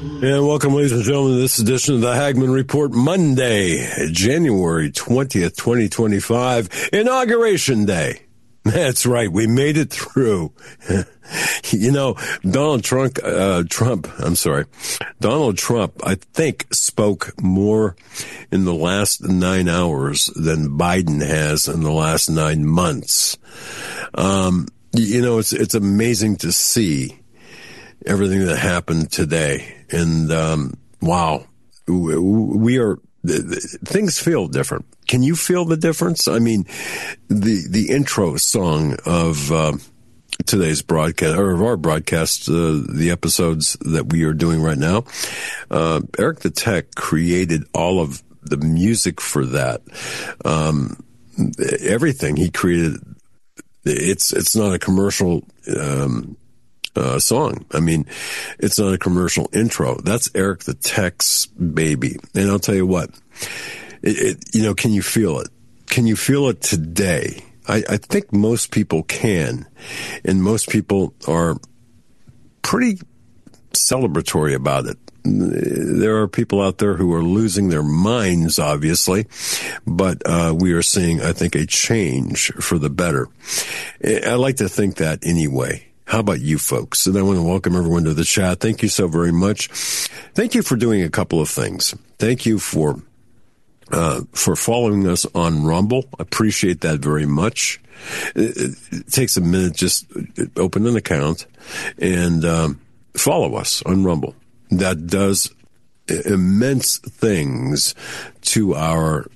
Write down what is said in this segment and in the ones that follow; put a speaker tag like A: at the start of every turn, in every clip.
A: And welcome, ladies and gentlemen, to this edition of the Hagmann Report, Monday, January 20th, 2025, Inauguration Day. That's right. We made it through. You know, Donald Trump, I think, spoke more in the last 9 hours than Biden has in the last 9 months. You know, it's amazing to see everything that happened today. And, wow, things feel different. Can you feel the difference? I mean, the intro song of, today's broadcast, or of our broadcast, the episodes that we are doing right now, Eric the Tech created all of the music for that. Everything he created, it's not a commercial, song. I mean, it's not a commercial intro. That's Eric the Tech's baby. And I'll tell you what, you know, can you feel it? Can you feel it today? I think most people can. And most people are pretty celebratory about it. There are people out there who are losing their minds, obviously, but we are seeing, I think, a change for the better. I like to think that anyway. How about you folks? And I want to welcome everyone to the chat. Thank you so very much. Thank you for doing a couple of things. Thank you for following us on Rumble. I appreciate that very much. It takes a minute, just open an account and follow us on Rumble. That does immense things to our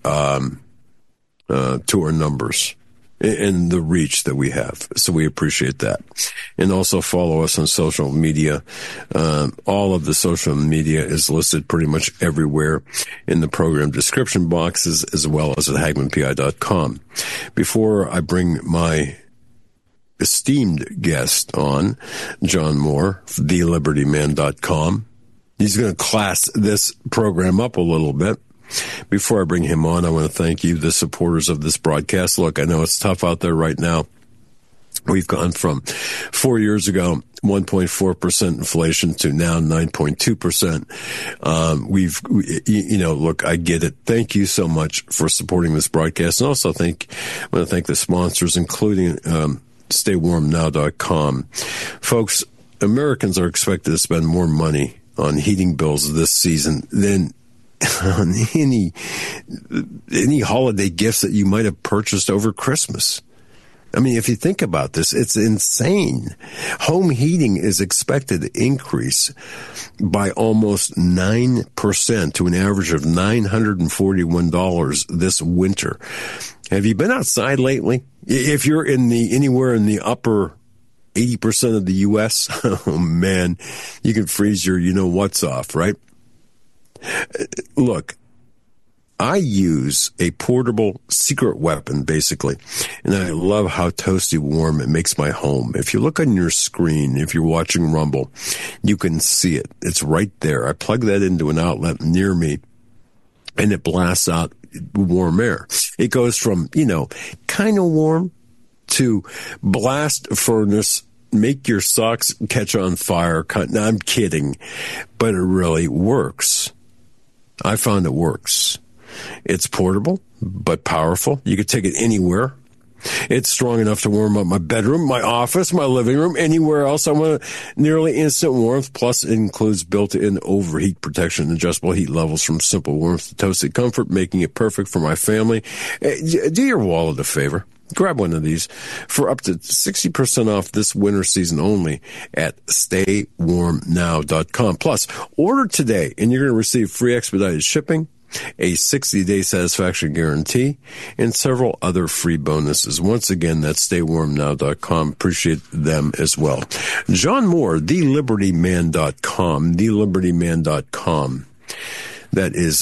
A: numbers and the reach that we have. So we appreciate that. And also follow us on social media. All of the social media is listed pretty much everywhere in the program description boxes, as well as at HagmannPI.com. Before I bring my esteemed guest on, John Moore, TheLibertyMan.com, he's going to class this program up a little bit. Before I bring him on, I want to thank you, the supporters of this broadcast. Look, I know it's tough out there right now. We've gone from 4 years ago, 1.4% inflation to now 9.2%. Look, I get it. Thank you so much for supporting this broadcast. And also I want to thank the sponsors, including StayWarmNow.com. Folks, Americans are expected to spend more money on heating bills this season than on any holiday gifts that you might have purchased over Christmas. I mean, if you think about this, it's insane. Home heating is expected to increase by almost 9% to an average of $941 this winter. Have you been outside lately? If you're anywhere in the upper 80% of the U.S., oh man, you can freeze your you-know-what's off, right? Look, I use a portable secret weapon, basically, and I love how toasty warm it makes my home. If you look on your screen, if you're watching Rumble, you can see it. It's right there. I plug that into an outlet near me, and it blasts out warm air. It goes from, kind of warm to blast furnace, make your socks catch on fire. No, I'm kidding, but it really works. I found it works. It's portable, but powerful. You could take it anywhere. It's strong enough to warm up my bedroom, my office, my living room, anywhere else I want nearly instant warmth. Plus, it includes built-in overheat protection, adjustable heat levels from simple warmth to toasty comfort, making it perfect for my family. Do your wallet a favor. Grab one of these for up to 60% off this winter season only at StayWarmNow.com. Plus, order today and you're going to receive free expedited shipping, a 60-day satisfaction guarantee, and several other free bonuses. Once again, that's StayWarmNow.com. Appreciate them as well. John Moore, TheLibertyMan.com, TheLibertyMan.com. That is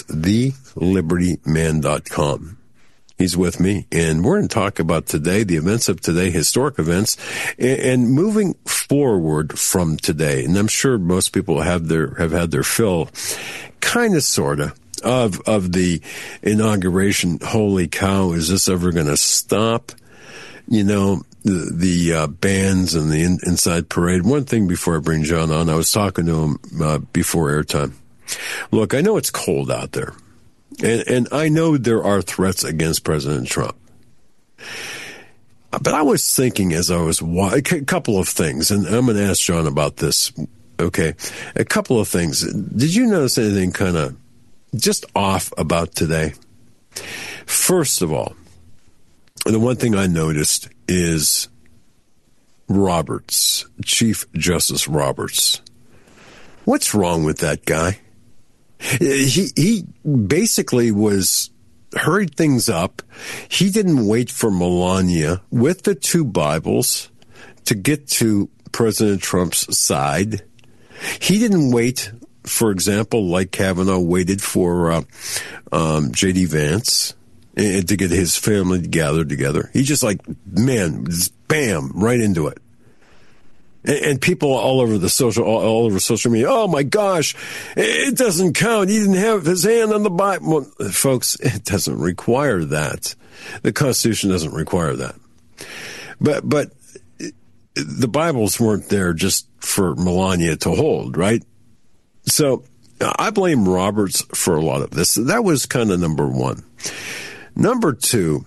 A: TheLibertyMan.com. He's with me, and we're going to talk about today, the events of today, historic events, and moving forward from today. And I'm sure most people have had their fill, kind of, sort of the inauguration. Holy cow, is this ever going to stop? the bands and the inside parade. One thing before I bring John on, I was talking to him before airtime. Look, I know it's cold out there, and I know there are threats against President Trump. But I was thinking as I was a couple of things, and I'm going to ask John about this. Okay, a couple of things. Did you notice anything kind of just off about today? First of all, the one thing I noticed is Roberts, Chief Justice Roberts. What's wrong with that guy? He basically hurried things up. He didn't wait for Melania with the two Bibles to get to President Trump's side. He didn't wait, for example, like Kavanaugh waited for J.D. Vance to get his family gathered together. He just bam, right into it. And people all over social media, oh my gosh, it doesn't count. He didn't have his hand on the Bible. Well, folks, it doesn't require that. The Constitution doesn't require that. But the Bibles weren't there just for Melania to hold, right? So I blame Roberts for a lot of this. That was kind of number one. Number two,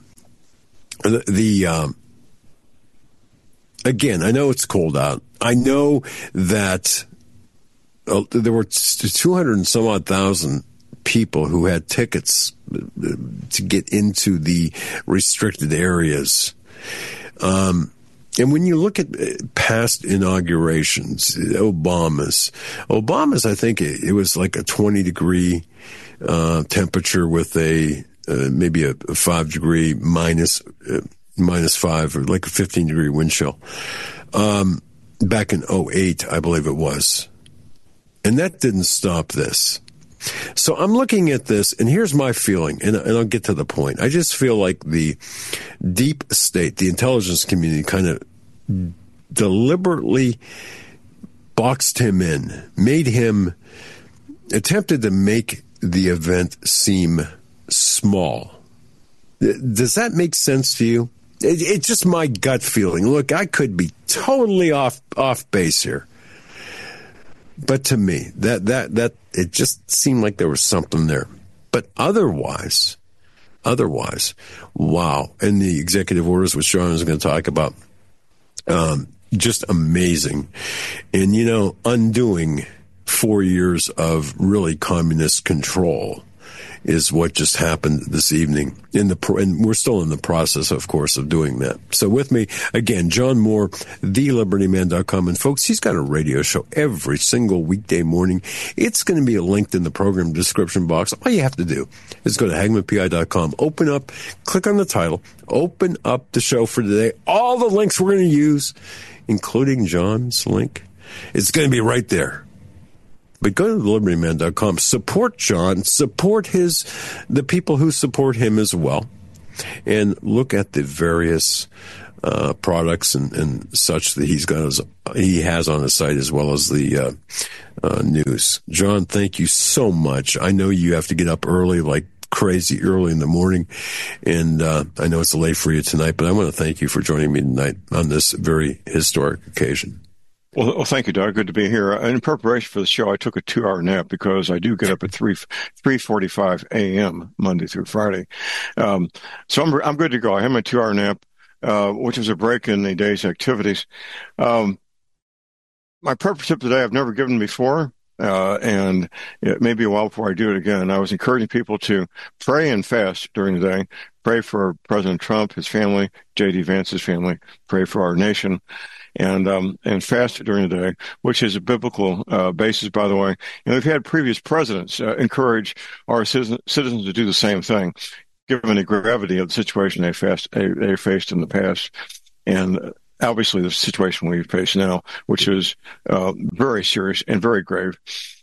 A: again, I know it's cold out. I know that there were 200 and some odd thousand people who had tickets to get into the restricted areas. And when you look at past inaugurations, Obama's, I think it was like a 20-degree temperature with maybe a 5-degree minus 5 or like a 15-degree wind chill. Back in 2008, I believe it was. And that didn't stop this. So I'm looking at this, and here's my feeling, and I'll get to the point. I just feel like the deep state, the intelligence community, kind of deliberately boxed him in, attempted to make the event seem small. Does that make sense to you? It's just my gut feeling. Look, I could be totally off base here, but to me, that it just seemed like there was something there. But otherwise, wow! And the executive orders, which John is going to talk about, just amazing, and undoing 4 years of really communist control is what just happened this evening. And we're still in the process, of course, of doing that. So with me, again, John Moore, thelibertyman.com. And folks, he's got a radio show every single weekday morning. It's going to be linked in the program description box. All you have to do is go to HagmannPI.com, open up, click on the title, open up the show for today. All the links we're going to use, including John's link, it's going to be right there. But go to thelibertyman.com, support John, support the people who support him as well, and look at the various products and such that he has on his site, as well as the news. John, thank you so much. I know you have to get up early, like crazy early in the morning, and I know it's late for you tonight, but I want to thank you for joining me tonight on this very historic occasion.
B: Well, thank you, Doug. Good to be here. In preparation for the show, I took a 2-hour nap because I do get up at 3:45 a.m. Monday through Friday. So I'm good to go. I had my 2-hour nap, which was a break in the day's activities. My purpose tip today I've never given before, and it may be a while before I do it again. I was encouraging people to pray and fast during the day. Pray for President Trump, his family, J.D. Vance's family. Pray for our nation. And fast during the day, which is a biblical basis, by the way. And we've had previous presidents encourage our citizens to do the same thing, given the gravity of the situation they faced in the past, and obviously the situation we face now, which is very serious and very grave.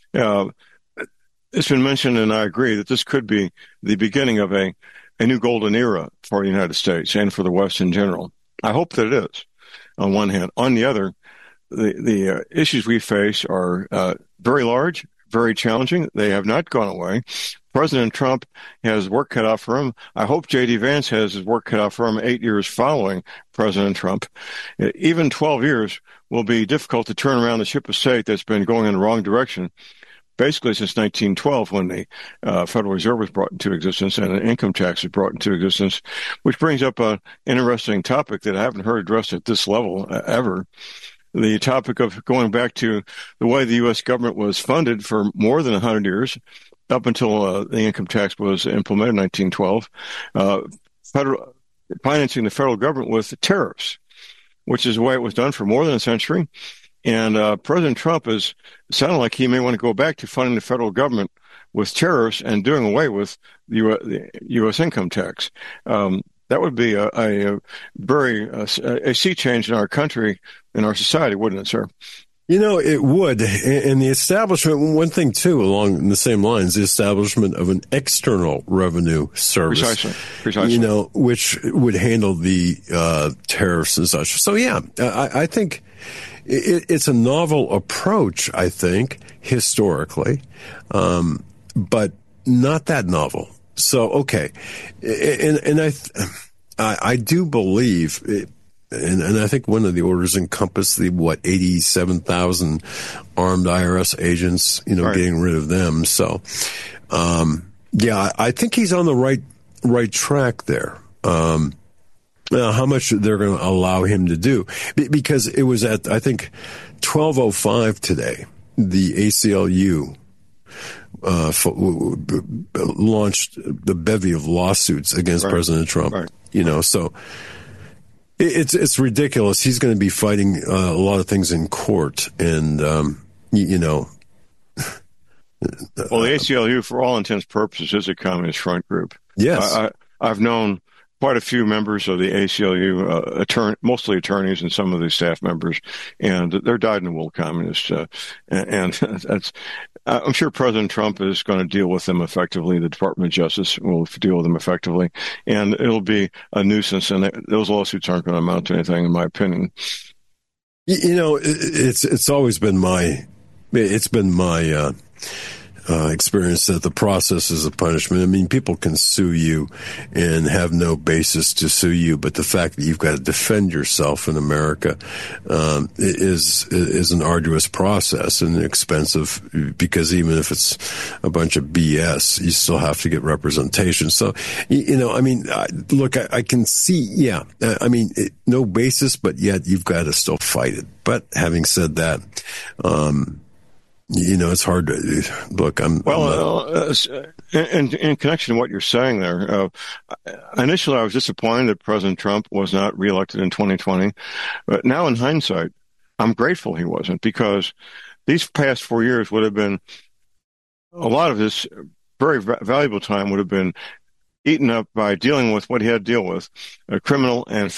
B: It's been mentioned, and I agree, that this could be the beginning of a new golden era for the United States and for the West in general. I hope that it is. On one hand. On the other, the issues we face are very large, very challenging. They have not gone away. President Trump has work cut out for him. I hope J.D. Vance has his work cut out for him 8 years following President Trump. Even 12 years will be difficult to turn around the ship of state that's been going in the wrong direction, basically since 1912, when the Federal Reserve was brought into existence and an income tax was brought into existence, which brings up an interesting topic that I haven't heard addressed at this level ever. The topic of going back to the way the U.S. government was funded for more than 100 years, up until the income tax was implemented in 1912, financing the federal government with tariffs, which is the way it was done for more than a century. And President Trump is sounding like he may want to go back to funding the federal government with tariffs and doing away with the U.S. income tax. That would be a sea change in our country, in our society, wouldn't it, sir?
A: It would. And the establishment, one thing, too, along the same lines, the establishment of an external revenue service. Precisely. Which would handle the tariffs and such. So, yeah, I think it's a novel approach, I think, historically, but not that novel. So, okay. And I do believe and I think one of the orders encompassed the 87,000 armed IRS agents, right, getting rid of them. So, I think he's on the right track there. How much they're going to allow him to do, because it was at, I think, 12:05 today, the ACLU launched the bevy of lawsuits against President Trump. Right. So it's ridiculous. He's going to be fighting a lot of things in court, and Well,
B: the ACLU, for all intents and purposes, is a communist front group.
A: Yes,
B: I've known quite a few members of the ACLU, mostly attorneys and some of the staff members, and they're dyed-in-the-wool communists. And that's, I'm sure President Trump is going to deal with them effectively. The Department of Justice will deal with them effectively, and it'll be a nuisance. And those lawsuits aren't going to amount to anything, in my opinion.
A: It's always been my experience that the process is a punishment. I mean, people can sue you and have no basis to sue you, but the fact that you've got to defend yourself in America is an arduous process and expensive, because even if it's a bunch of BS, you still have to get representation. So, look, I can see, no basis, but yet you've got to still fight it. But having said that, it's hard to look. In
B: connection to what you're saying there, initially I was disappointed that President Trump was not reelected in 2020, but now in hindsight, I'm grateful he wasn't, because these past 4 years would have been, a lot of his very valuable time would have been eaten up by dealing with what he had to deal with, criminal and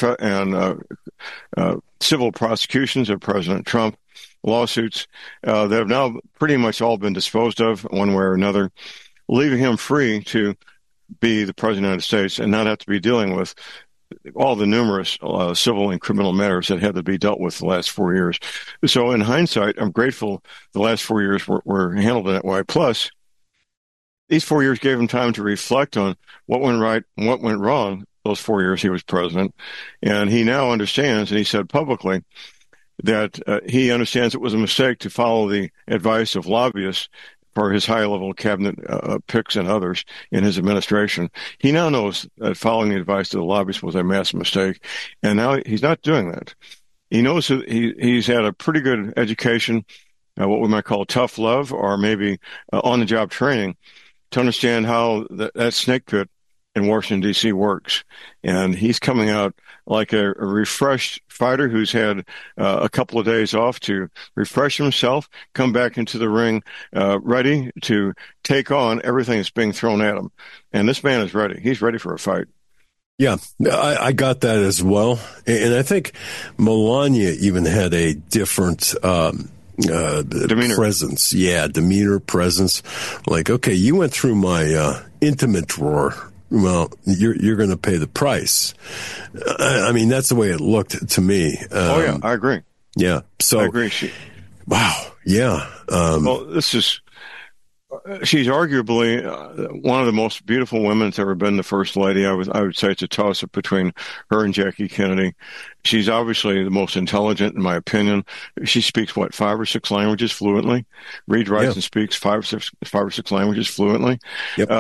B: civil prosecutions of President Trump, lawsuits that have now pretty much all been disposed of one way or another, leaving him free to be the President of the United States and not have to be dealing with all the numerous civil and criminal matters that had to be dealt with the last 4 years. So in hindsight, I'm grateful the last 4 years were handled in that way. Plus, these 4 years gave him time to reflect on what went right and what went wrong those 4 years he was president. And he now understands, and he said publicly, that he understands it was a mistake to follow the advice of lobbyists for his high-level cabinet picks and others in his administration. He now knows that following the advice of the lobbyists was a massive mistake, and now he's not doing that. He knows that he's had a pretty good education, what we might call tough love, or maybe on-the-job training, to understand how that snake pit in Washington, D.C. works. And he's coming out like a refreshed fighter who's had a couple of days off to refresh himself, come back into the ring ready to take on everything that's being thrown at him. And this man is ready. He's ready for a fight.
A: Yeah, I got that as well. And I think Melania even had a different
B: demeanor.
A: Presence. Yeah, demeanor, presence. Like, okay, you went through my intimate drawer. Well, you're going to pay the price. I mean, that's the way it looked to me.
B: I agree.
A: Yeah. So
B: I agree.
A: Wow. Yeah.
B: Well, this is she's arguably one of the most beautiful women that's ever been the First Lady. I would say it's a toss-up between her and Jackie Kennedy. She's obviously the most intelligent, in my opinion. She speaks, 5 or 6 languages fluently? Reads, writes, and speaks 5 or 6 languages fluently.
A: Yep.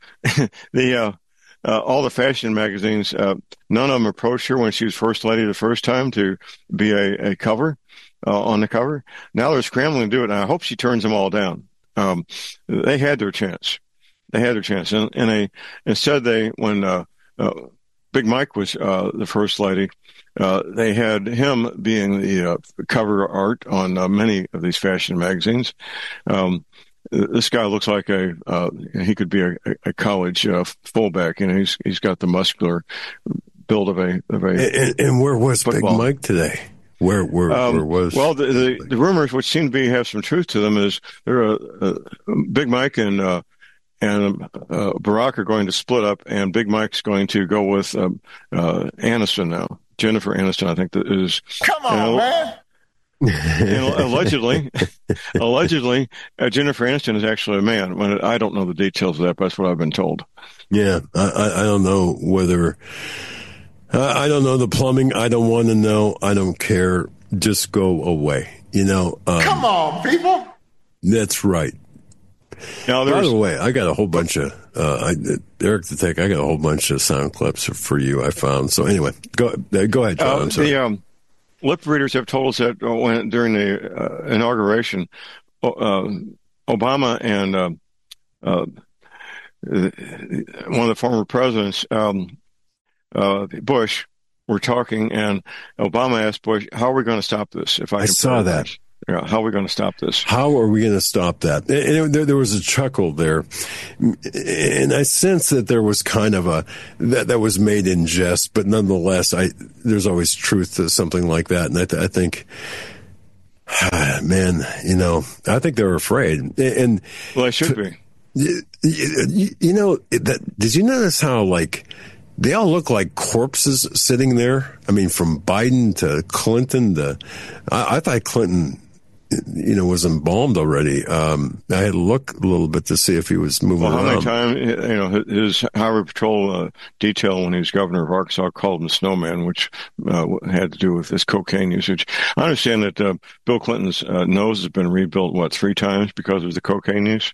B: All the fashion magazines, none of them approached her when she was First Lady the first time to be a cover, on the cover. Now they're scrambling to do it, and I hope she turns them all down. They had their chance. And instead when Big Mike was the First Lady, they had him being the cover art on many of these fashion magazines. This guy looks like he could be a college fullback. He's got the muscular build of a.
A: And where was football. Big Mike today? Where was?
B: Well, the rumors, which seem to have some truth to them, is Big Mike and Barack are going to split up, and Big Mike's going to go with Aniston now. Jennifer Aniston, I think that is.
C: Come on, man.
B: And allegedly, Jennifer Aniston is actually a man. I don't know the details of that, but that's what I've been told.
A: Yeah, I don't know whether. I don't know the plumbing. I don't want to know. I don't care. Just go away.
C: Come on, people.
A: That's right.
B: Now,
A: by the way, I got a whole bunch of Eric the Tech. I got a whole bunch of sound clips for you. I found. So anyway, go ahead, John. I'm sorry.
B: The lip readers have told us that during the inauguration, Obama and one of the former presidents. Bush were talking, and Obama asked Bush, "How are we going to stop this?"
A: I saw that.
B: Yeah, how are we going to stop this?
A: How are we going to stop that? And there was a chuckle there, and I sense that there was kind of that was made in jest, but nonetheless, there's always truth to something like that, and I think. Man, I think they're afraid, and
B: well, they should be.
A: Did you notice how they all look like corpses sitting there? I mean, from Biden to Clinton I thought Clinton, was embalmed already. I had to look a little bit to see if he was moving around.
B: How many times, his Highway Patrol detail when he was governor of Arkansas called him Snowman, which had to do with his cocaine usage. I understand that Bill Clinton's nose has been rebuilt, 3 times because of the cocaine use?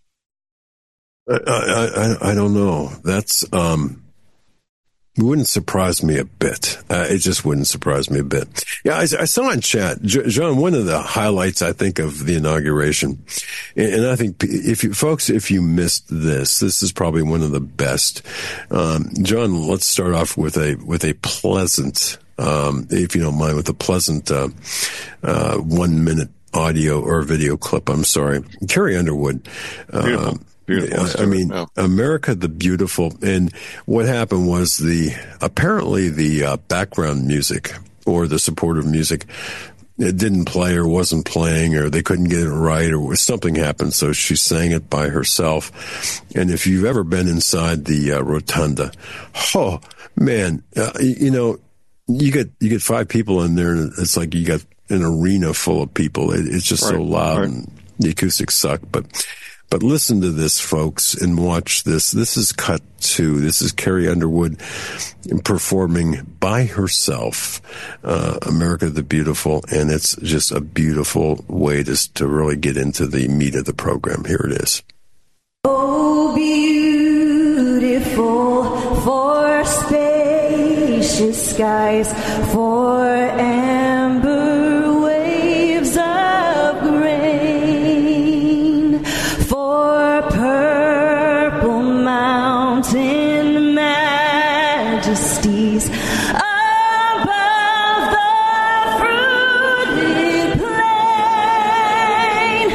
A: I don't know. That's... It wouldn't surprise me a bit. It just wouldn't surprise me a bit. Yeah, I saw in chat, John, one of the highlights, I think, of the inauguration, and I think if you missed this is probably one of the best. John, let's start off with a pleasant, if you don't mind, with a pleasant 1 minute audio or video clip. I'm sorry. Carrie Underwood.
B: Beautiful.
A: I mean, America the Beautiful. And what happened was apparently the background music or the supportive music, it didn't play or wasn't playing, or they couldn't get it right, or something happened. So she sang it by herself. And if you've ever been inside the rotunda, oh man, you get 5 people in there, and it's like you got an arena full of people. It's just so loud, and the acoustics suck, But listen to this, folks, and watch this. This is cut 2. This is Carrie Underwood performing by herself, America the Beautiful, and it's just a beautiful way to really get into the meat of the program. Here it is.
D: Oh, beautiful for spacious skies, for amber waves of grain, for purple mountain majesties above the fruited plain.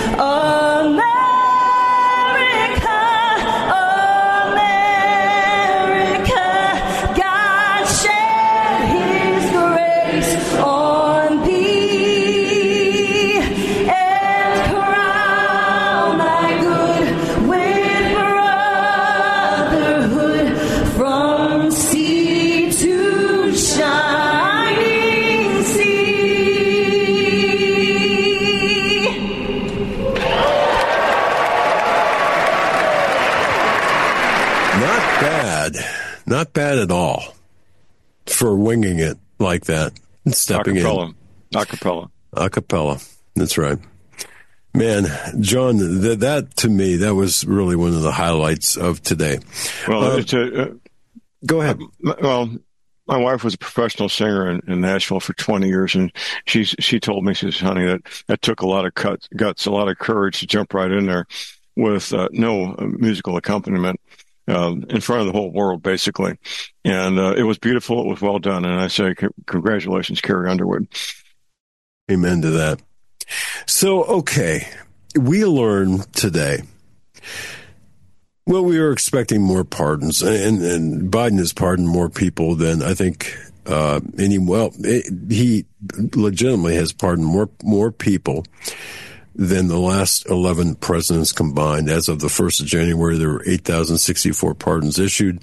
D: America, America, God shed His grace on thee and crown thy good.
A: bad. Not bad at all for winging it like that and stepping in.
B: Acapella.
A: Acapella. That's right. Man, John, that to me, that was really one of the highlights of today.
B: Well,
A: go ahead.
B: Well, my wife was a professional singer in Nashville for 20 years, and she told me, she says, honey, that took a lot of guts, a lot of courage to jump right in there with no musical accompaniment in front of the whole world, basically. And it was beautiful. It was well done. And I say, congratulations, Carrie Underwood.
A: Amen to that. So, okay, we learned today. Well, we were expecting more pardons, and Biden has pardoned more people than I think he legitimately has pardoned more people than the last 11 presidents combined. As of the 1st of January, there were 8,064 pardons issued.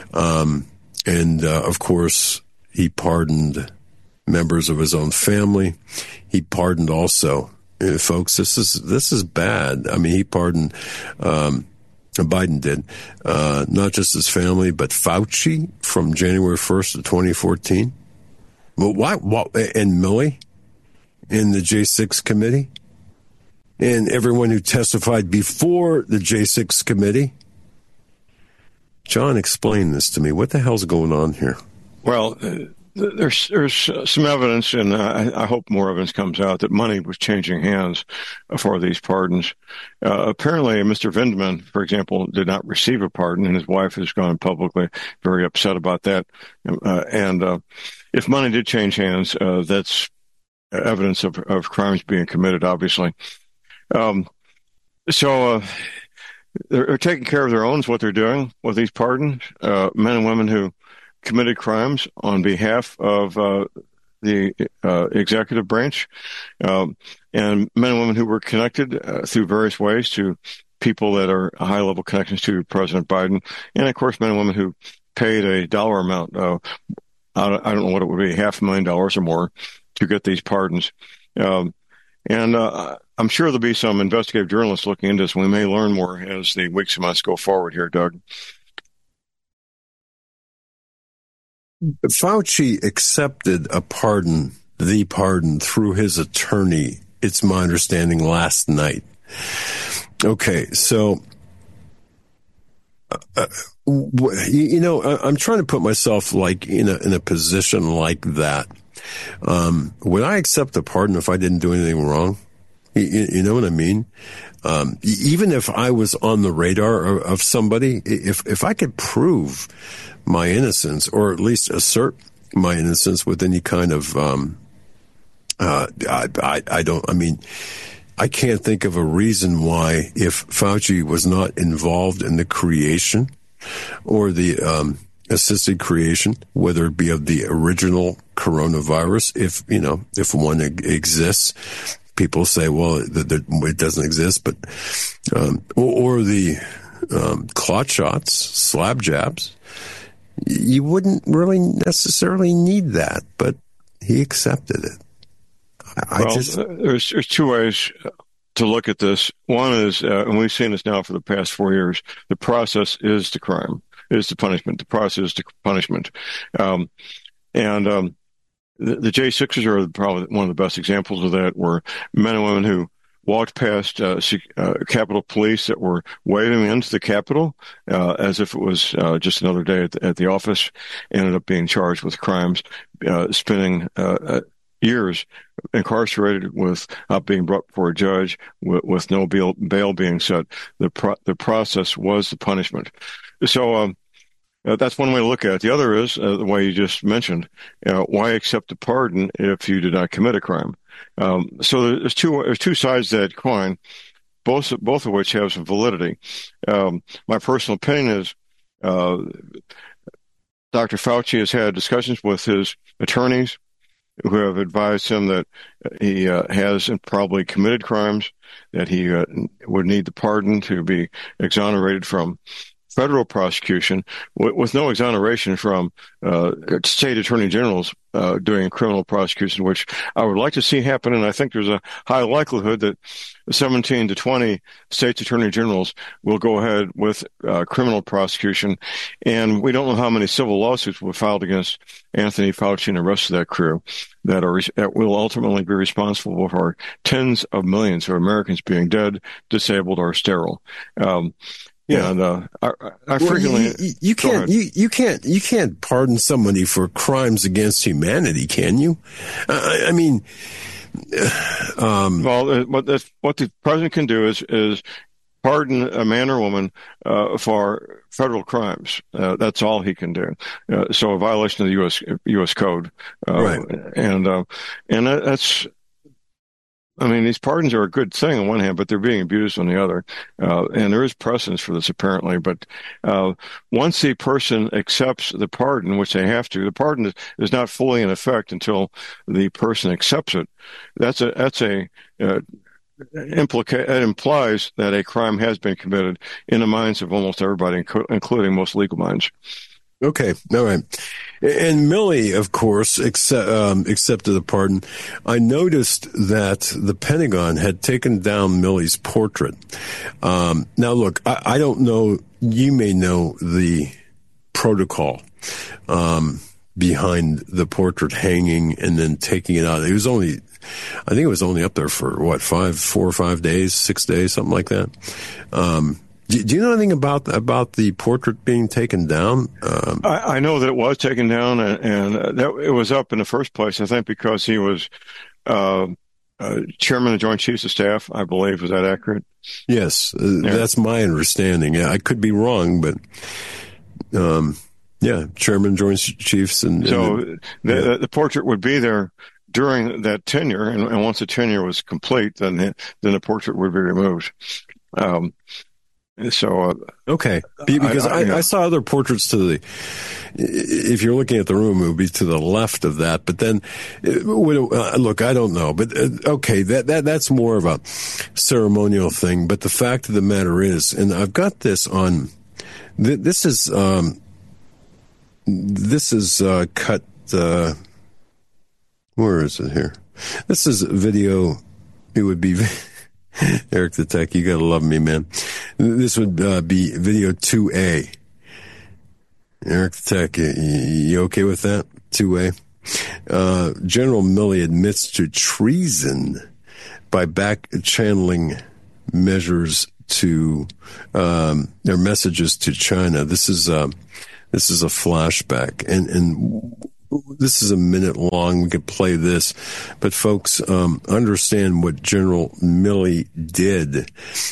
A: Of course, he pardoned members of his own family. He pardoned also, folks, this is bad. I mean, he pardoned, Biden did, not just his family, but Fauci from January 1st of 2014. Well, what, and Milley in the J6 committee, and everyone who testified before the J6 committee. John, explain this to me. What the hell's going on here?
B: Well, there's some evidence, and I hope more evidence comes out, that money was changing hands for these pardons. Apparently, Mr. Vindman, for example, did not receive a pardon, and his wife has gone publicly very upset about that. If money did change hands, that's evidence of crimes being committed, obviously. So they're taking care of their own is what they're doing with these pardons. Men and women who committed crimes on behalf of the executive branch, and men and women who were connected through various ways to people that are high-level connections to President Biden, and of course men and women who paid a dollar amount, I don't know what it would be, $500,000 or more, to get these pardons. I'm sure there'll be some investigative journalists looking into this. We may learn more as the weeks and months go forward here, Doug.
A: Fauci accepted the pardon through his attorney. It's my understanding last night. Okay, so, I'm trying to put myself like in a position like that. Would I accept a pardon if I didn't do anything wrong? You know what I mean? Even if I was on the radar of somebody, if I could prove my innocence, or at least assert my innocence with any kind of, I can't think of a reason why, if Fauci was not involved in the creation or the assisted creation, whether it be of the original coronavirus, if one exists. People say, well, it doesn't exist, but, or the clot shots, slab jabs, you wouldn't really necessarily need that, but he accepted it.
B: There's two ways to look at this. One is, and we've seen this now for the past 4 years, the process is the crime, is the punishment. The process is the punishment. The J6s are probably one of the best examples of that, where men and women who walked past Capitol Police that were waving into the Capitol as if it was just another day at the office, ended up being charged with crimes, spending years incarcerated without being brought before a judge, with no bail being set. The process was the punishment. So that's one way to look at it. The other is the way you just mentioned. Why accept a pardon if you did not commit a crime? So there's two sides to that coin, both of which have some validity. My personal opinion is Dr. Fauci has had discussions with his attorneys who have advised him that he has probably committed crimes, that he would need the pardon to be exonerated from federal prosecution with no exoneration from state attorney generals doing criminal prosecution, which I would like to see happen. And I think there's a high likelihood that 17 to 20 states attorney generals will go ahead with criminal prosecution. And we don't know how many civil lawsuits were filed against Anthony Fauci and the rest of that crew that will ultimately be responsible for tens of millions of Americans being dead, disabled, or sterile. Yeah, and I frequently
A: you can't pardon somebody for crimes against humanity, can you? I mean,
B: well, what the president can do is pardon a man or woman for federal crimes. That's all he can do. So a violation of the U.S. Code,
A: right?
B: And that's. I mean, these pardons are a good thing on one hand, but they're being abused on the other. And there is precedence for this, apparently. But once the person accepts the pardon, which they have to, the pardon is not fully in effect until the person accepts it. It implies that a crime has been committed in the minds of almost everybody, including most legal minds.
A: Okay. All right. And Milley, of course, accepted the pardon. I noticed that the Pentagon had taken down Milley's portrait. Now, look, I don't know. You may know the protocol behind the portrait hanging and then taking it out. I think it was only up there for 4 or 5 days, 6 days, something like that. Do you know anything about the portrait being taken down?
B: I know that it was taken down, and that it was up in the first place, I think, because he was chairman of the Joint Chiefs of Staff, I believe. Is that accurate?
A: Yes, that's my understanding. Yeah, I could be wrong, but chairman of Joint Chiefs.
B: The portrait would be there during that tenure, and once the tenure was complete, then the portrait would be removed.
A: Okay, because I saw other portraits if you're looking at the room, it would be to the left of that. But then, look, I don't know. But okay, that's more of a ceremonial thing. But the fact of the matter is, and I've got this on. This is cut. Where is it here? This is a video. It would be. Eric the Tech, you gotta love me, man. This would be video 2A. Eric the Tech, you okay with that? 2A. General Milley admits to treason by back-channeling measures to their messages to China. This is a flashback, and this is a minute long. We could play this, but folks, understand what General Milley did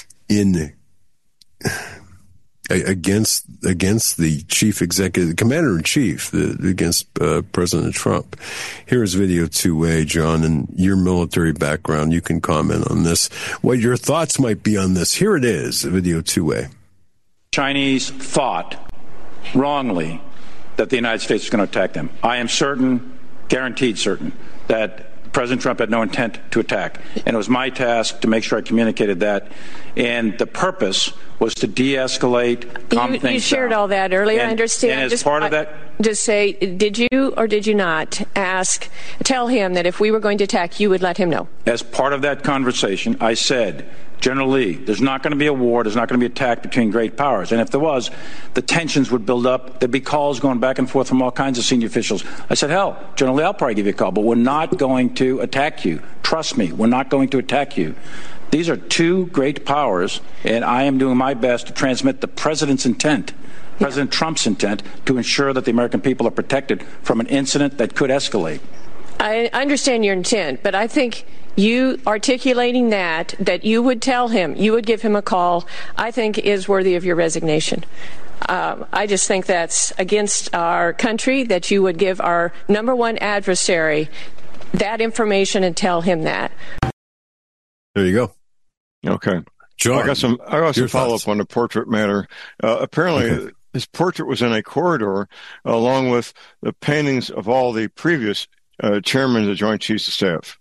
A: against the chief executive, commander in chief, against President Trump. Here is video 2A, John, and your military background. You can comment on this. What your thoughts might be on this. Here it is, video 2A.
E: Chinese thought wrongly that the United States was going to attack them. I am certain, guaranteed certain, that President Trump had no intent to attack. And it was my task to make sure I communicated that. And the purpose was to de-escalate, calm things down. You shared
F: all that earlier, I understand.
E: And as part of that...
F: Just say, did you or did you not tell him that if we were going to attack, you would let him know?
E: As part of that conversation, I said, General Lee, there's not going to be a war, there's not going to be an attack between great powers. And if there was, the tensions would build up. There'd be calls going back and forth from all kinds of senior officials. I said, hell, General Lee, I'll probably give you a call, but we're not going to attack you. Trust me, we're not going to attack you. These are two great powers, and I am doing my best to transmit the president's intent, President Trump's intent, to ensure that the American people are protected from an incident that could escalate.
F: I understand your intent, but I think you articulating that you would tell him, you would give him a call, I think is worthy of your resignation. I just think that's against our country, that you would give our number one adversary that information and tell him that.
A: There you go.
B: Okay.
A: John,
B: I got some follow-up on the portrait matter. Apparently, his portrait was in a corridor along with the paintings of all the previous chairmen of the Joint Chiefs of Staff.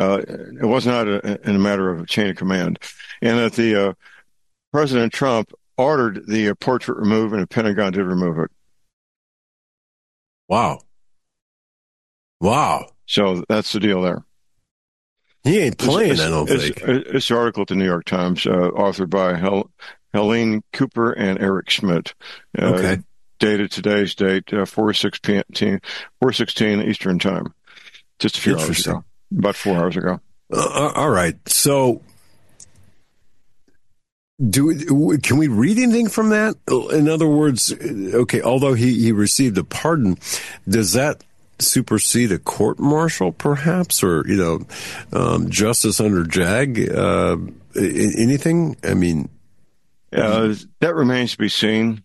B: It was not in a matter of chain of command. And that the President Trump ordered the portrait removed, and the Pentagon did remove it.
A: Wow.
B: So that's the deal there.
A: He ain't playing, I don't think.
B: It's an article at the New York Times, authored by Helene Cooper and Eric Schmidt.
A: Okay.
B: Dated today's date, 4:16 Eastern Time. Just a few hours ago. About 4 hours ago.
A: All right. So, can we read anything from that? In other words, okay, although he received a pardon, does that supersede a court-martial, perhaps, or justice under JAG? Anything? I mean,
B: that remains to be seen.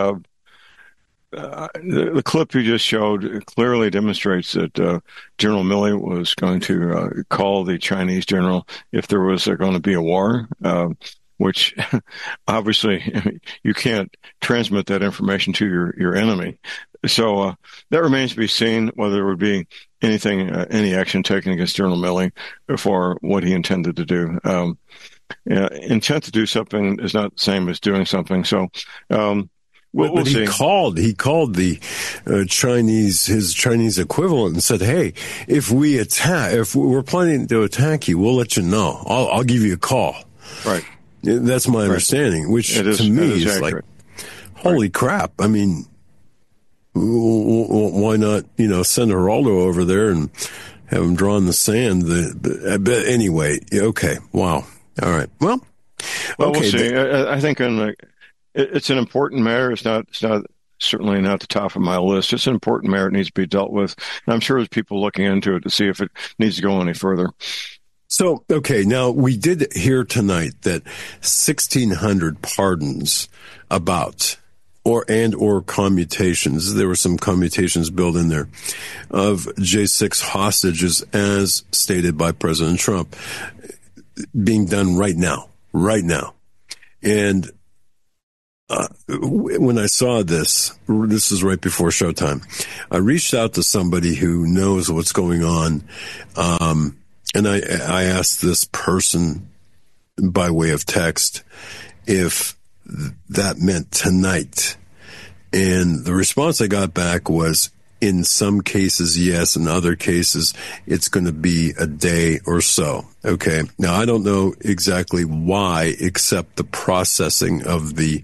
B: The clip you just showed clearly demonstrates that General Milley was going to call the Chinese general if there was going to be a war, which obviously you can't transmit that information to your enemy. So that remains to be seen whether there would be any action taken against General Milley for what he intended to do. Intent to do something is not the same as doing something. So. We'll see.
A: He called the his Chinese equivalent and said, "Hey, if we're planning to attack you, we'll let you know. I'll give you a call."
B: Right.
A: That's my understanding, which to me is like, holy crap. I mean, why not, send Geraldo over there and have him draw in the sand? But anyway, okay. Wow. All right. Well, okay.
B: We'll see. I think it's an important matter. It's not certainly not the top of my list. It's an important matter. It needs to be dealt with. And I'm sure there's people looking into it to see if it needs to go any further.
A: So, okay, now we did hear tonight that 1,600 pardons or commutations. There were some commutations built in there of J6 hostages, as stated by President Trump, being done right now. And when I saw this is right before showtime, I reached out to somebody who knows what's going on. And I asked this person by way of text if that meant tonight. And the response I got back was, in some cases, yes. In other cases, it's going to be a day or so. Okay. Now, I don't know exactly why, except the processing of the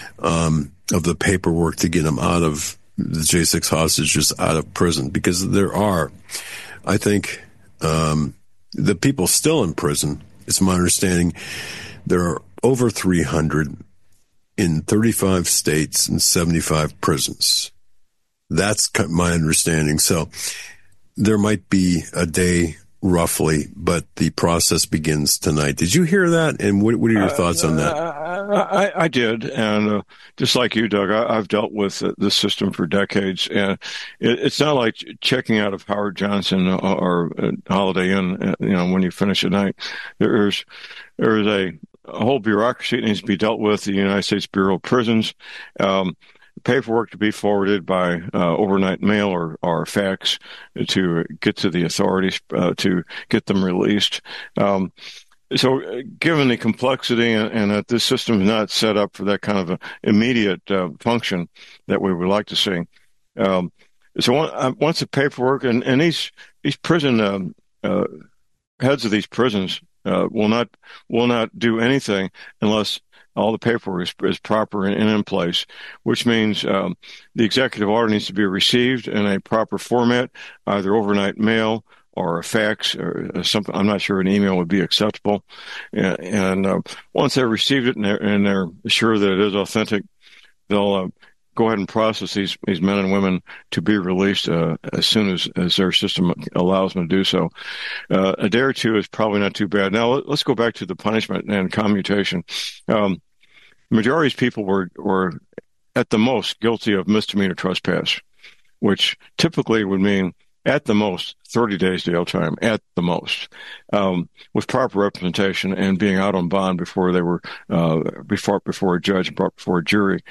A: paperwork to get them out of the J6 hostages out of prison, because there are, I think, the people still in prison. It's my understanding there are over 300 in 35 states and 75 prisons. That's my understanding. So there might be a day roughly, but the process begins tonight. Did you hear that? And what are your thoughts on that?
B: I did. And just like you, Doug, I've dealt with this system for decades. And it's not like checking out of Howard Johnson or Holiday Inn, when you finish at night. There's a whole bureaucracy that needs to be dealt with, the United States Bureau of Prisons. Paperwork to be forwarded by overnight mail or fax to get to the authorities to get them released. So given the complexity and that this system is not set up for that kind of an immediate function that we would like to see. So once the paperwork and these prison heads of these prisons will not do anything unless all the paperwork is proper and in place, which means the executive order needs to be received in a proper format, either overnight mail or a fax or something. I'm not sure an email would be acceptable. And once they've received it and they're sure that it is authentic, they'll go ahead and process these men and women to be released as soon as their system allows them to do so. A day or two is probably not too bad. Now, let's go back to the punishment and commutation. The majority of people were at the most guilty of misdemeanor trespass, which typically would mean at the most 30 days jail time, at the most, with proper representation and being out on bond before they were before a judge and brought before a jury.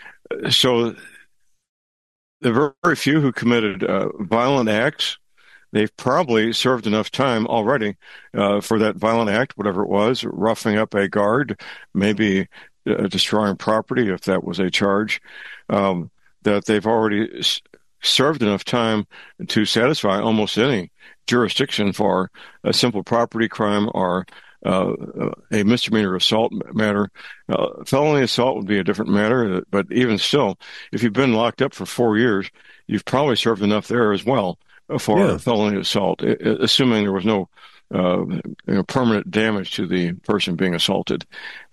B: So the very few who committed violent acts they've probably served enough time already for that violent act, whatever it was, roughing up a guard, maybe destroying property if that was a charge, that they've already served enough time to satisfy almost any jurisdiction for a simple property crime or a misdemeanor assault matter. Felony assault would be a different matter, but even still, if you've been locked up for 4 years, you've probably served enough there as well for felony assault, assuming there was no permanent damage to the person being assaulted.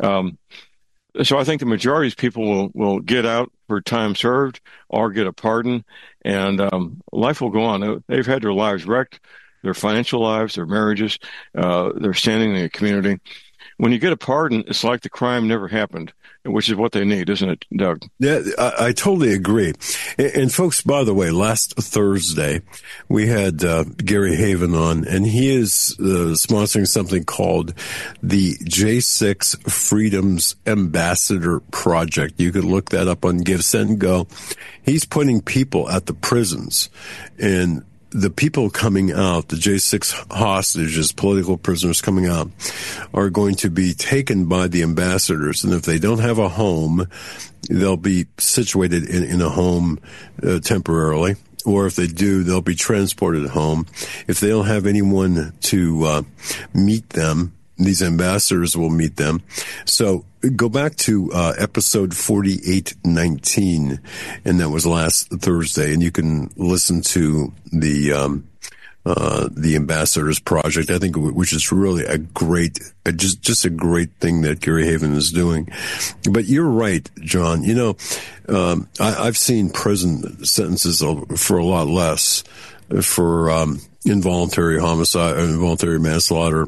B: So I think the majority of people will get out for time served or get a pardon, and life will go on. They've had their lives wrecked, their financial lives, their marriages, their standing in the community. When you get a pardon, it's like the crime never happened, which is what they need, isn't it, Doug?
A: Yeah, I totally agree. And folks, by the way, last Thursday, we had Gary Haven on, and he is sponsoring something called the J6 Freedoms Ambassador Project. You can look that up on Give, Send, Go. He's putting people at the prisons, and the people coming out, the J6 hostages, political prisoners coming out, are going to be taken by the ambassadors. And if they don't have a home, they'll be situated in a home temporarily. Or if they do, they'll be transported home. If they don't have anyone to meet them, these ambassadors will meet them. So go back to episode 4819, and that was last Thursday, and you can listen to the Ambassadors Project, I think, which is really a great, just a great thing that Gary Haven is doing. But you're right, John. You know, I've seen prison sentences for a lot less for involuntary homicide, involuntary manslaughter,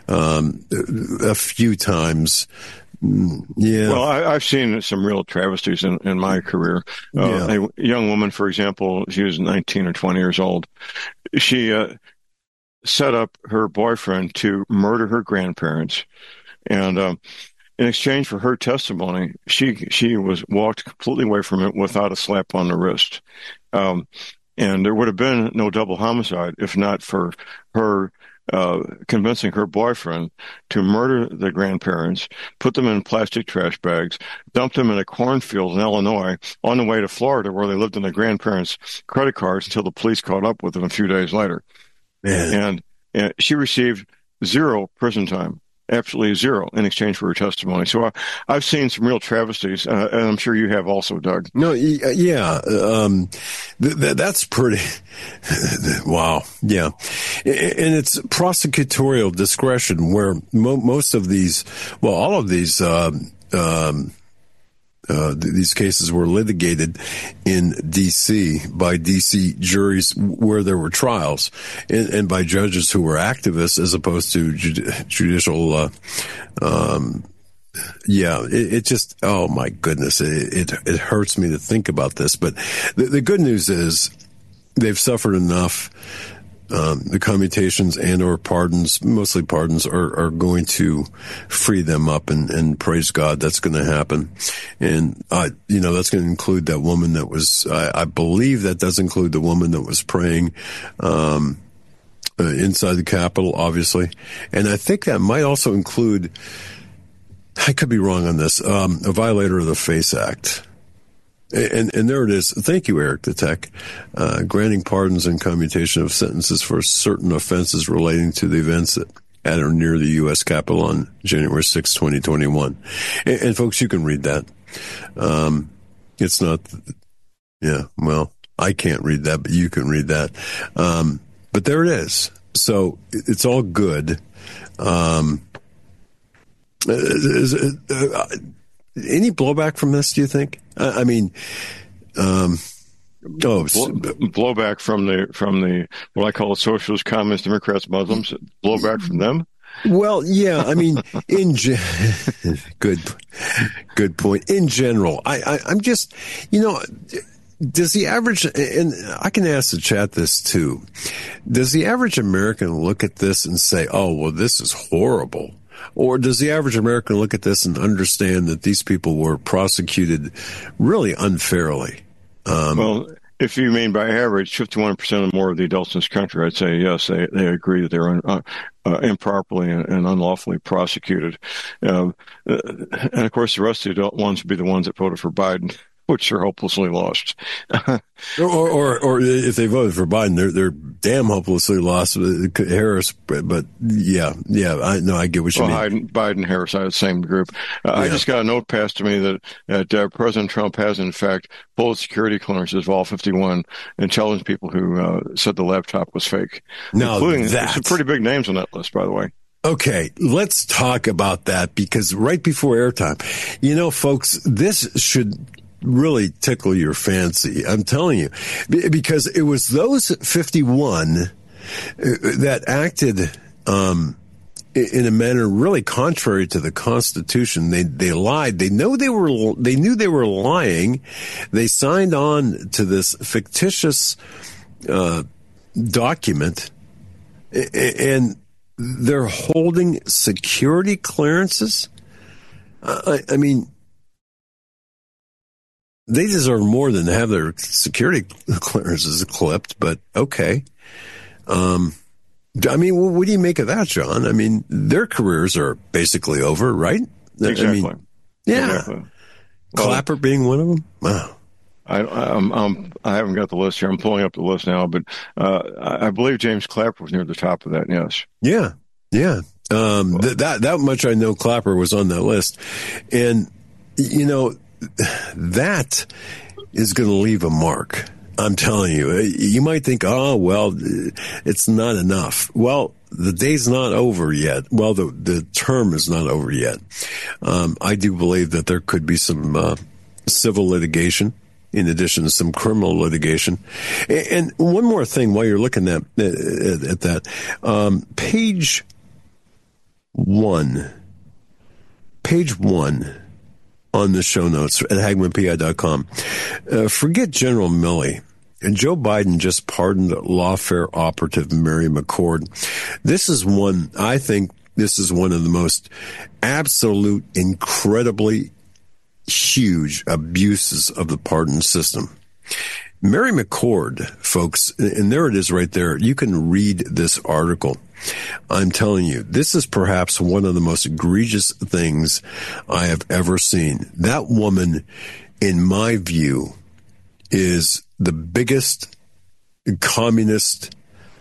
A: a few times. Yeah.
B: Well, I've seen some real travesties in my career. A young woman, for example, she was 19 or 20 years old. She set up her boyfriend to murder her grandparents, and in exchange for her testimony, she was walked completely away from it without a slap on the wrist. And there would have been no double homicide if not for her convincing her boyfriend to murder the grandparents, put them in plastic trash bags, dump them in a cornfield in Illinois on the way to Florida, where they lived on the grandparents' credit cards until the police caught up with them a few days later. And she received 0 prison time. Absolutely 0 in exchange for her testimony. So I've seen some real travesties, and I'm sure you have also, Doug.
A: No, yeah, that's pretty. Wow, yeah, and it's prosecutorial discretion where most of these, well, all of these cases were litigated in D.C. by D.C. juries where there were trials, and by judges who were activists as opposed to judicial. It just, oh my goodness, it hurts me to think about this. But the good news is they've suffered enough. The commutations and or pardons, mostly pardons, are going to free them up, and praise God, that's going to happen. And, that's going to include that woman that was, I believe that does include the woman that was praying, inside the Capitol, obviously. And I think that might also include, I could be wrong on this, a violator of the FACE Act. And there it is. Thank you, Eric the Tech. Granting pardons and commutation of sentences for certain offenses relating to the events at or near the U.S. Capitol on January 6, 2021. And folks, you can read that. It's not, well, I can't read that, but you can read that. But there it is. So it's all good. Any blowback from this, do you think? I mean,
B: blowback from the what I call socialists, communists, Democrats, Muslims. Blowback from them.
A: Well, yeah. I mean, good point. In general, I'm just, does the average, and I can ask the chat this too, does the average American look at this and say, "Oh, well, this is horrible"? Or does the average American look at this and understand that these people were prosecuted really unfairly?
B: Well, If you mean by average, 51% or more of the adults in this country, I'd say yes, they agree that they're improperly and unlawfully prosecuted. And of course, the rest of the adult ones would be the ones that voted for Biden, which are hopelessly lost.
A: or if they voted for Biden, they're damn hopelessly lost. Harris, but yeah, I get what you mean.
B: Biden, Harris, I had the same group. I just got a note passed to me that President Trump has, in fact, pulled security clearances of all 51 intelligence people who said the laptop was fake.
A: Now,
B: including some pretty big names on that list, by the way.
A: Okay, let's talk about that, because right before airtime, folks, this should really tickle your fancy. I'm telling you, because it was those 51 that acted in a manner really contrary to the Constitution. They lied. They knew they were lying. They signed on to this fictitious document, and they're holding security clearances. I mean, they deserve more than to have their security clearances clipped, but okay. I mean, what do you make of that, John? I mean, their careers are basically over, right?
B: Exactly.
A: I mean, yeah.
B: Exactly.
A: Clapper being one of them? Wow.
B: I haven't got the list here. I'm pulling up the list now, but I believe James Clapper was near the top of that, yes.
A: Yeah. That much I know. Clapper was on that list. And, that is going to leave a mark. I'm telling you. You might think, oh, well, it's not enough. Well, the day's not over yet. Well, the term is not over yet. I do believe that there could be some civil litigation in addition to some criminal litigation. And one more thing while you're looking at that, page one on the show notes at HagmannPI.com. Forget General Milley. And Joe Biden just pardoned lawfare operative Mary McCord. I think this is one of the most absolute, incredibly huge abuses of the pardon system. Mary McCord, folks, and there it is right there. You can read this article. I'm telling you, this is perhaps one of the most egregious things I have ever seen. That woman, in my view, is the biggest communist,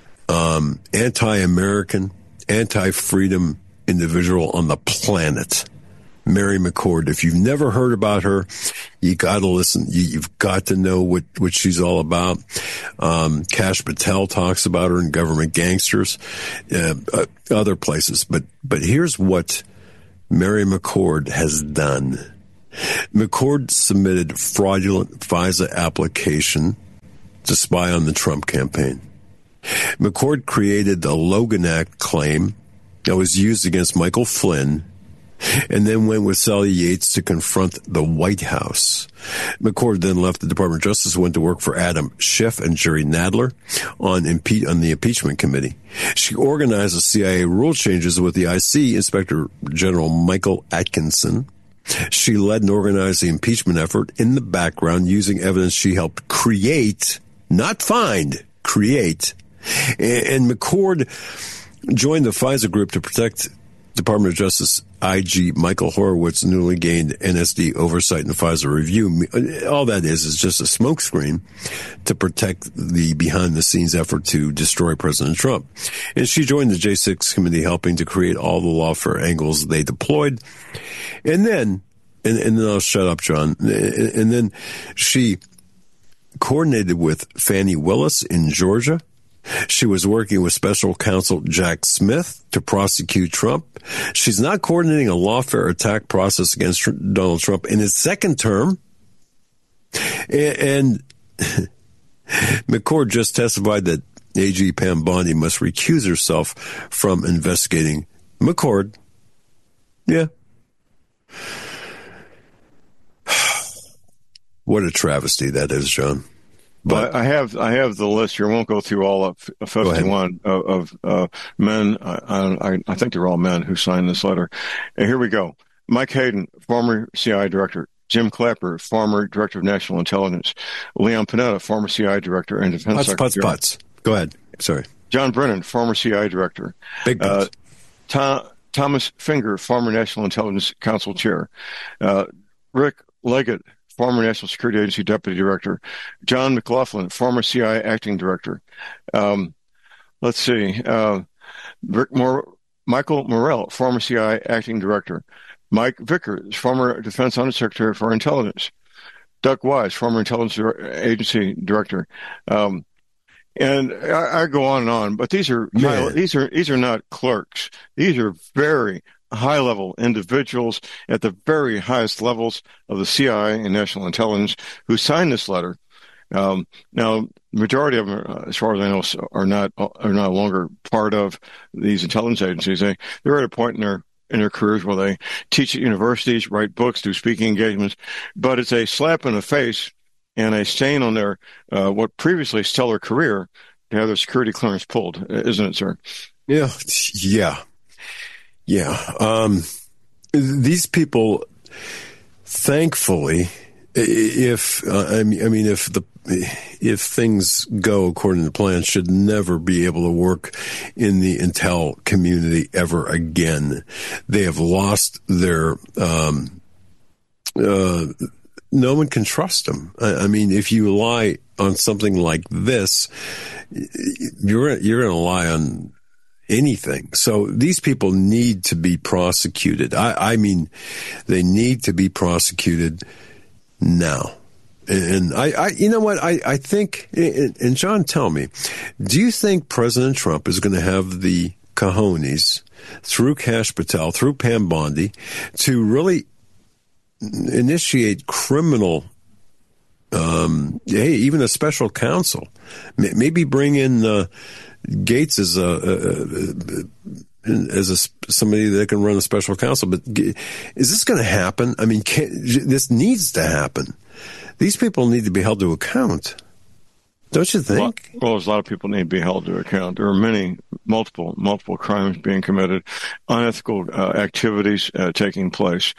A: anti-American, anti-freedom individual on the planet. Mary McCord. If you've never heard about her, you got to listen. You've got to know what she's all about. Kash Patel talks about her in Government Gangsters, other places. But here's what Mary McCord has done. McCord submitted fraudulent FISA application to spy on the Trump campaign. McCord created the Logan Act claim that was used against Michael Flynn, and then went with Sally Yates to confront the White House. McCord then left the Department of Justice, went to work for Adam Schiff and Jerry Nadler on the impeachment committee. She organized the CIA rule changes with the IC Inspector General Michael Atkinson. She led and organized the impeachment effort in the background using evidence she helped create, not find, create. And McCord joined the FISA group to protect Department of Justice IG Michael Horowitz' newly gained NSD oversight and FISA review. All that is just a smokescreen to protect the behind-the-scenes effort to destroy President Trump. And she joined the J6 committee, helping to create all the lawfare angles they deployed. And then I'll shut up, John. And then she coordinated with Fani Willis in Georgia. She was working with special counsel Jack Smith to prosecute Trump. She's not coordinating a lawfare attack process against Donald Trump in his second term. And McCord just testified that AG Pam Bondi must recuse herself from investigating McCord. Yeah. What a travesty that is, John.
B: But I have the list here. I won't go through all of 51 of men. I think they're all men who signed this letter. And here we go. Mike Hayden, former CIA director, Jim Clapper, former Director of National Intelligence. Leon Panetta, former CIA Director and Defense Secretary.
A: Putz. Go ahead. Sorry.
B: John Brennan, former CIA Director.
A: Big putz.
B: Thomas Finger, former National Intelligence Council Chair. Rick Leggett, former National Security Agency Deputy Director. John McLaughlin, former CIA Acting Director. Let's see. Michael Morrell, former CIA Acting Director. Mike Vickers, former Defense Undersecretary for Intelligence. Doug Wise, former Intelligence Agency Director. And I go on, but these are not clerks. These are very high-level individuals at the very highest levels of the CIA and National Intelligence who signed this letter. Now, the majority of them, as far as I know, are no longer part of these intelligence agencies. They're at a point in their careers where they teach at universities, write books, do speaking engagements, but it's a slap in the face and a stain on their what previously stellar career to have their security clearance pulled, isn't it, sir?
A: Yeah. These people, thankfully, if things go according to plan, should never be able to work in the intel community ever again. They have lost their. No one can trust them. I mean, if you lie on something like this, you're going to lie on anything. So these people need to be prosecuted. I mean, they need to be prosecuted now. And you know what? I think, and John, tell me, do you think President Trump is going to have the cojones through Kash Patel, through Pam Bondi, to really initiate criminal, even a special counsel, maybe bring in Gates as somebody that can run a special counsel? But is this going to happen? I mean, this needs to happen. These people need to be held to account, don't you think?
B: Well, there's a lot of people need to be held to account. There are multiple crimes being committed, unethical activities taking place.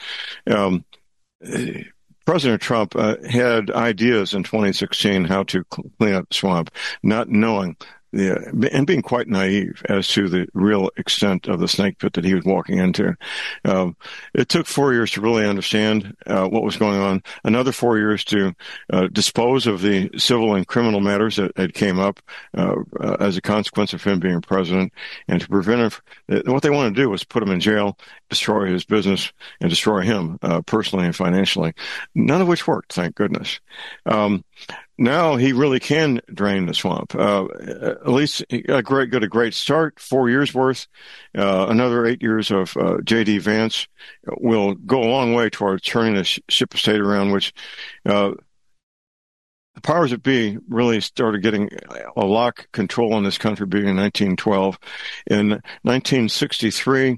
B: President Trump had ideas in 2016 how to clean up the swamp, not knowing and being quite naive as to the real extent of the snake pit that he was walking into. It took 4 years to really understand what was going on. Another 4 years to dispose of the civil and criminal matters that came up as a consequence of him being president, and to prevent him. What they wanted to do was put him in jail, destroy his business, and destroy him personally and financially. None of which worked, thank goodness. Now he really can drain the swamp. At least he got a great start. 4 years worth. Another 8 years of J.D. Vance will go a long way toward turning the ship of state around, which the powers that be really started getting a lock control on this country beginning in 1912. In 1963,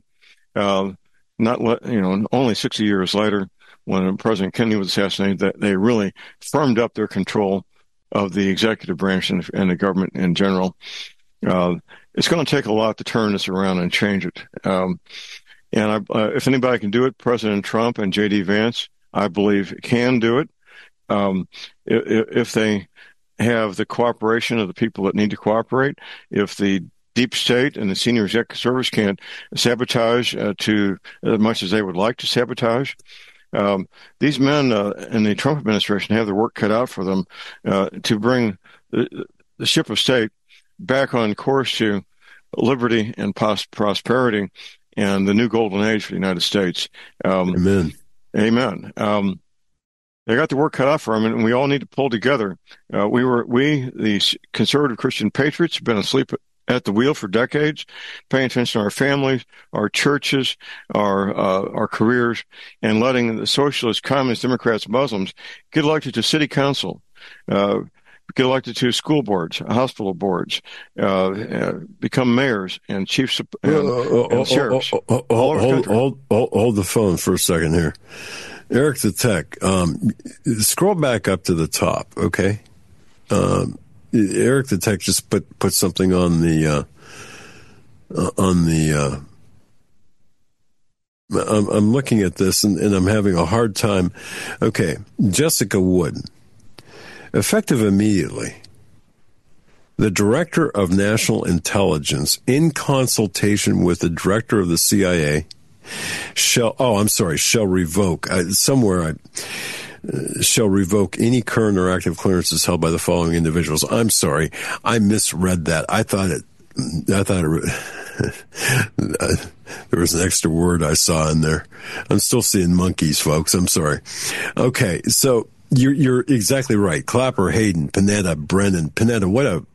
B: only 60 years later, when President Kennedy was assassinated, that they really firmed up their control of the executive branch and the government in general. It's going to take a lot to turn this around and change it. If anybody can do it, President Trump and J.D. Vance, I believe, can do it. If they have the cooperation of the people that need to cooperate, if the deep state and the senior executive service can't sabotage to as much as they would like to sabotage. These men in the Trump administration have their work cut out for them to bring the ship of state back on course to liberty and prosperity and the new golden age for the United States.
A: Amen.
B: Amen. They got the work cut out for them, and we all need to pull together. We, the conservative Christian patriots, have been asleep at the wheel for decades, paying attention to our families, our churches, our careers, and letting the socialists, communists, Democrats, Muslims get elected to city council, get elected to school boards, hospital boards, become mayors and chiefs and sheriffs.
A: Hold the phone for a second here. Eric the Tech, scroll back up to the top, okay? Eric the Tech just put something on the I'm looking at this and I'm having a hard time. Okay, Jessica Wood, effective immediately. The Director of National Intelligence, in consultation with the Director of the CIA, shall revoke shall revoke any current or active clearances held by the following individuals. I'm sorry, I misread that. I thought it there was an extra word I saw in there. I'm still seeing monkeys, folks. I'm sorry. Okay, so you're exactly right. Clapper, Hayden, Panetta, Brennan, Panetta. What a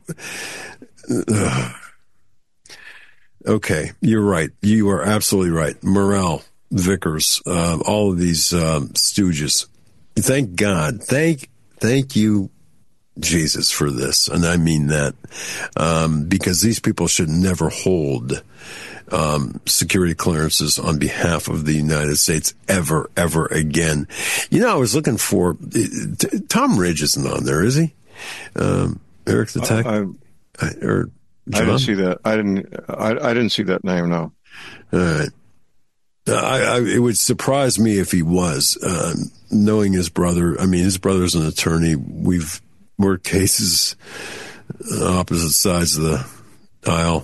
A: okay, you're right. You are absolutely right. Morrell, Vickers, all of these stooges. Thank God. Thank you, Jesus, for this. And I mean that because these people should never hold security clearances on behalf of the United States ever again. You know, I was looking for Tom Ridge isn't on there, is he? Eric the Tech?
B: I didn't see that. I didn't see that name. No.
A: All right. It would surprise me if he was, knowing his brother. I mean, his brother's an attorney. We've worked cases on opposite sides of the aisle.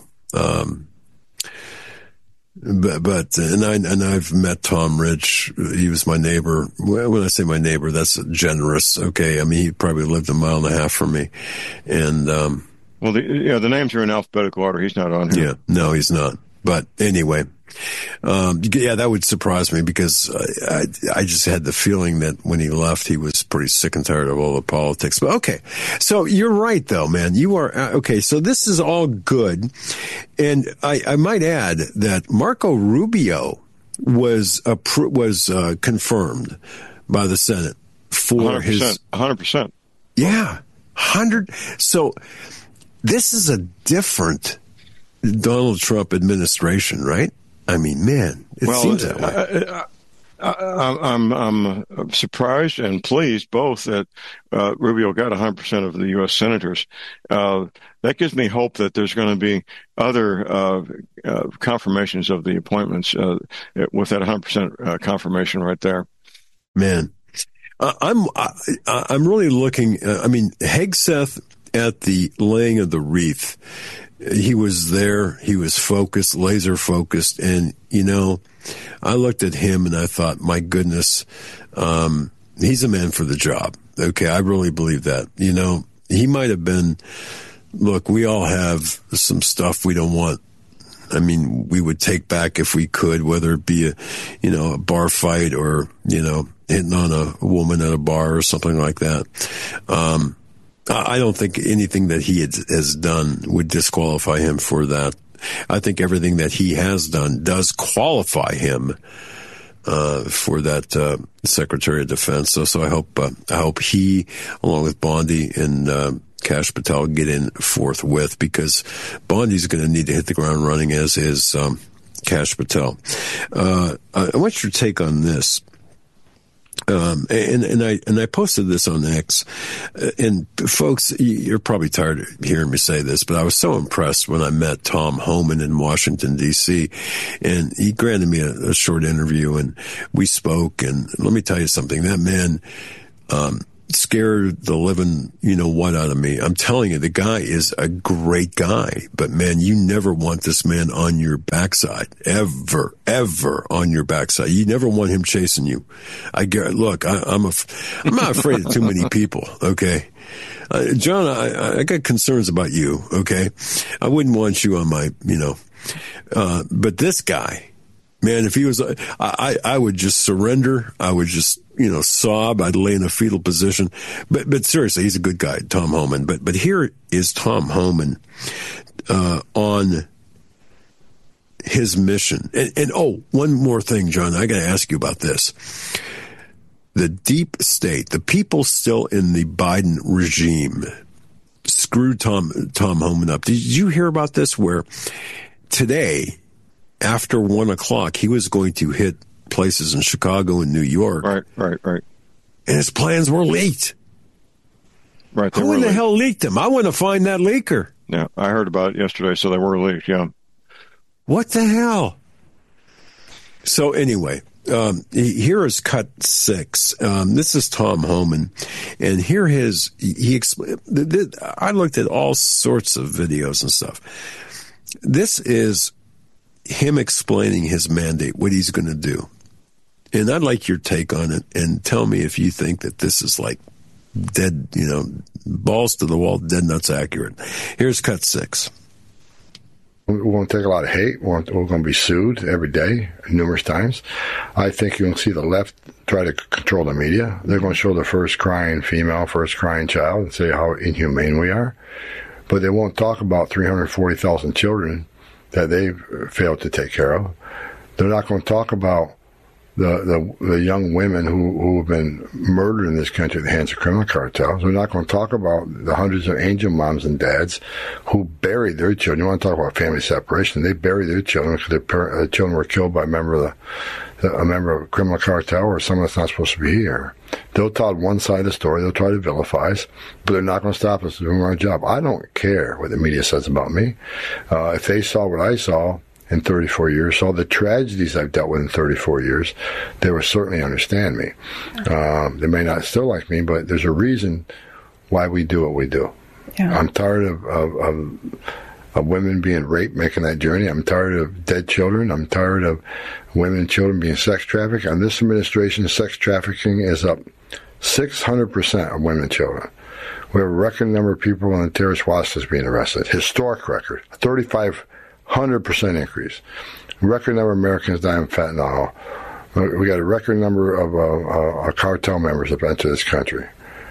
A: But I've met Tom Ridge. He was my neighbor. When I say my neighbor, that's generous. Okay. I mean, he probably lived a mile and a half from me. And,
B: well, the names are in alphabetical order. He's not on here.
A: Yeah, no, he's not. But anyway, that would surprise me because I just had the feeling that when he left, he was pretty sick and tired of all the politics. But okay, so you're right, though, man. You are okay. So this is all good, and I might add that Marco Rubio was confirmed by the Senate for
B: 100%.
A: Yeah, 100. So this is a different Donald Trump administration, right? I mean, man, it seems that way.
B: I'm surprised and pleased both that Rubio got 100% of the U.S. senators. That gives me hope that there's going to be other confirmations of the appointments with that 100% confirmation right there.
A: Man, I'm really looking. I mean, Hegseth at the laying of the wreath. He was there. He was focused, laser focused. And, I looked at him and I thought, my goodness, he's a man for the job. Okay. I really believe that, he might have been, look, we all have some stuff we don't want. I mean, we would take back if we could, whether it be a bar fight or, hitting on a woman at a bar or something like that. I don't think anything that he has done would disqualify him for that. I think everything that he has done does qualify him for that Secretary of Defense. So I hope he, along with Bondi and Kash Patel, get in forthwith because Bondi's going to need to hit the ground running, as is Kash Patel. I want your take on this. And I posted this on X, and folks, you're probably tired of hearing me say this, but I was so impressed when I met Tom Homan in Washington, D.C., and he granted me a short interview, and we spoke, and let me tell you something, that man, scared the living what out of me. I'm telling you, the guy is a great guy, but man, you never want this man on your backside, ever on your backside. You never want him chasing you. I'm not afraid of too many people. Okay. John, I got concerns about you. Okay. I wouldn't want you on my, but this guy, man, if he was, I would just surrender. I would just, sob. I'd lay in a fetal position. But seriously, he's a good guy, Tom Homan. But here is Tom Homan, on his mission. And one more thing, John, I got to ask you about this. The deep state, the people still in the Biden regime screwed Tom Homan up. Did you hear about this where today, after 1:00, he was going to hit places in Chicago and New York.
B: Right.
A: And his plans were leaked.
B: Right.
A: Who in the hell leaked them? I want to find that leaker.
B: Yeah, I heard about it yesterday, so they were leaked, yeah.
A: What the hell? So anyway, here is cut 6. This is Tom Homan, and here he explained. I looked at all sorts of videos and stuff. This is him explaining his mandate, what he's going to do. And I'd like your take on it, and tell me if you think that this is like dead, balls to the wall, dead nuts accurate. Here's cut 6.
G: We're going to take a lot of hate. We're going to be sued every day, numerous times. I think you'll see the left try to control the media. They're going to show the first crying female, first crying child, and say how inhumane we are. But they won't talk about 340,000 children that they've failed to take care of. They're not going to talk about the young women who have been murdered in this country at the hands of criminal cartels. We're not going to talk about the hundreds of angel moms and dads who buried their children. You want to talk about family separation? They buried their children because their children were killed by a member of a criminal cartel or someone that's not supposed to be here. They'll tell one side of the story. They'll try to vilify us, but they're not going to stop us from doing our job. I don't care what the media says about me. If they saw what I saw in 34 years, saw the tragedies I've dealt with in 34 years, they will certainly understand me. They may not still like me, but there's a reason why we do what we do. Yeah. I'm tired of women being raped, making that journey. I'm tired of dead children. I'm tired of women and children being sex trafficked. On this administration, sex trafficking is up 600% of women and children. We have a record number of people on the terrorist watch list being arrested. Historic record. 100% increase. Record number of Americans dying of fentanyl. We got a record number of cartel members that have entered this country.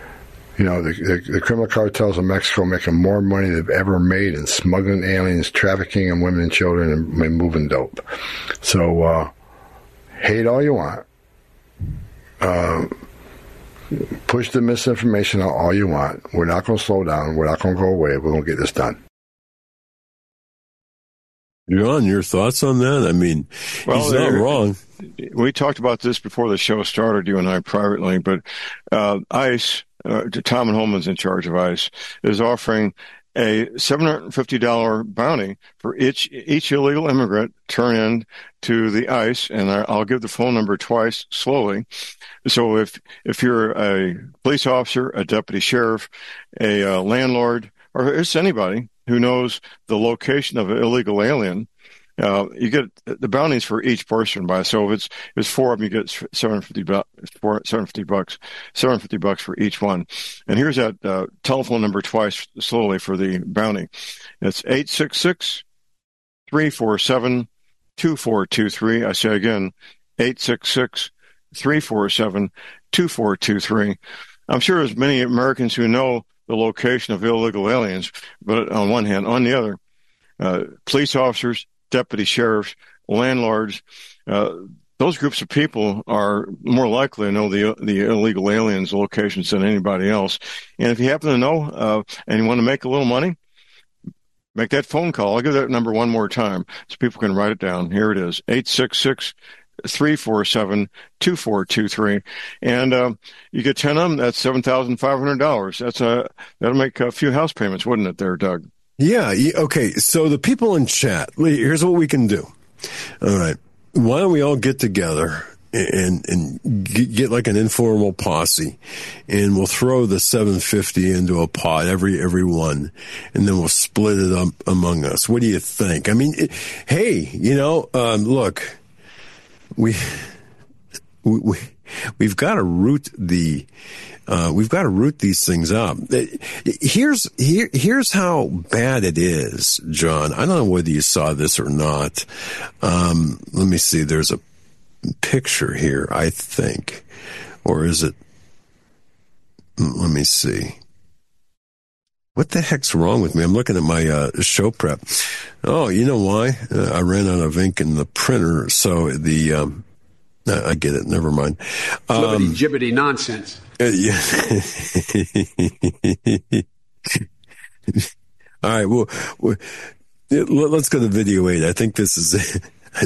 G: The criminal cartels in Mexico making more money than they've ever made in smuggling aliens, trafficking in women and children, and moving dope. So, hate all you want. Push the misinformation out all you want. We're not going to slow down. We're not going to go away. We're going to get this done.
A: John, your thoughts on that? I mean, he's not wrong.
B: We talked about this before the show started, you and I privately, but ICE, Tom and Holman's in charge of ICE, is offering a $750 bounty for each illegal immigrant turn in to the ICE, and I'll give the phone number twice slowly. So if you're a police officer, a deputy sheriff, a landlord, or it's anybody who knows the location of an illegal alien, you get the bounties for each person. So if it's 4 of them, you get $750 for each one. And here's that telephone number twice slowly for the bounty. It's 866-347-2423. I say again, 866-347-2423. I'm sure there's many Americans who know the location of illegal aliens, but on one hand, on the other, police officers, deputy sheriffs, landlords, those groups of people are more likely to know the illegal aliens' locations than anybody else. And if you happen to know and you want to make a little money, make that phone call. I'll give that number one more time so people can write it down. Here it is, 866-347-2423, and you get 10 of them. That's $7,500. That'll make a few house payments, wouldn't it, there, Doug?
A: Yeah. Okay. So the people in chat, here's what we can do. All right. Why don't we all get together and get like an informal posse, and we'll throw the $750 into a pot, every one, and then we'll split it up among us. What do you think? I mean, hey, look. We've got to root these things up. Here's how bad it is, John. I don't know whether you saw this or not. Let me see. There's a picture here, I think, or is it? Let me see. What the heck's wrong with me? I'm looking at my show prep. Oh, you know why? I ran out of ink in the printer, so I get it. Never mind.
H: Jibbity nonsense.
A: Yeah. All right. Well, let's go to video 8. I think this is it.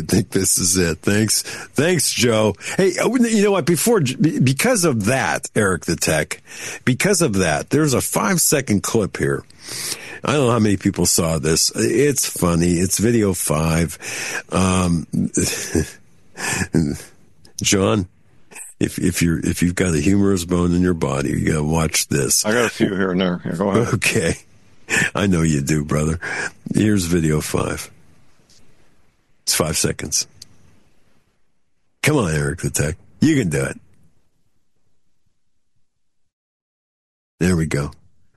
A: Thanks, Joe. Hey, you know what? Because of that, Eric the Tech, there's a 5-second clip here. I don't know how many people saw this. It's funny. It's video 5. John, if you've got a humorous bone in your body, you got to watch this.
B: I got a few here and there. Yeah, go ahead.
A: Okay. I know you do, brother. Here's video 5. It's 5 seconds. Come on, Eric the Tech. You can do it. There we go.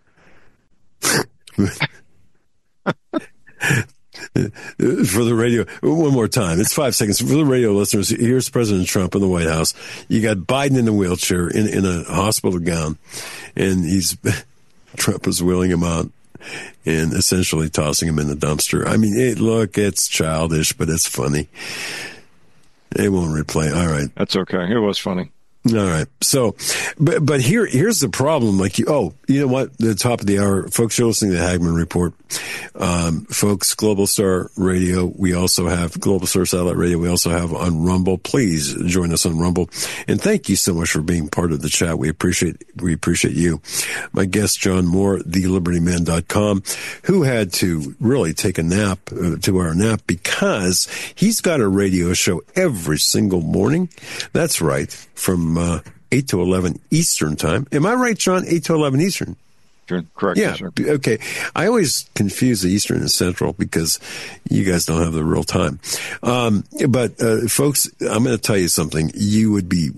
A: For the radio, one more time. It's 5 seconds. For the radio listeners, here's President Trump in the White House. You got Biden in a wheelchair in a hospital gown, and Trump is wheeling him out and essentially tossing him in the dumpster. I mean, it's childish, but it's funny. They won't replay. All right.
B: That's okay. It was funny.
A: All right. So, but here's the problem. Like, you know what? The top of the hour, folks, you're listening to the Hagmann Report. Folks, Global Star Radio. We also have Global Star Satellite Radio. We also have on Rumble. Please join us on Rumble. And thank you so much for being part of the chat. We appreciate you. My guest, John Moore, thelibertyman.com, who had to really take a nap, 2-hour nap, because he's got a radio show every single morning. That's right. From 8 to 11 Eastern time. Am I right, John? 8 to 11 Eastern.
B: Correct.
A: Yeah.
B: Sir.
A: Okay. I always confuse the Eastern and Central because you guys don't have the real time. But folks, I'm going to tell you something. You would be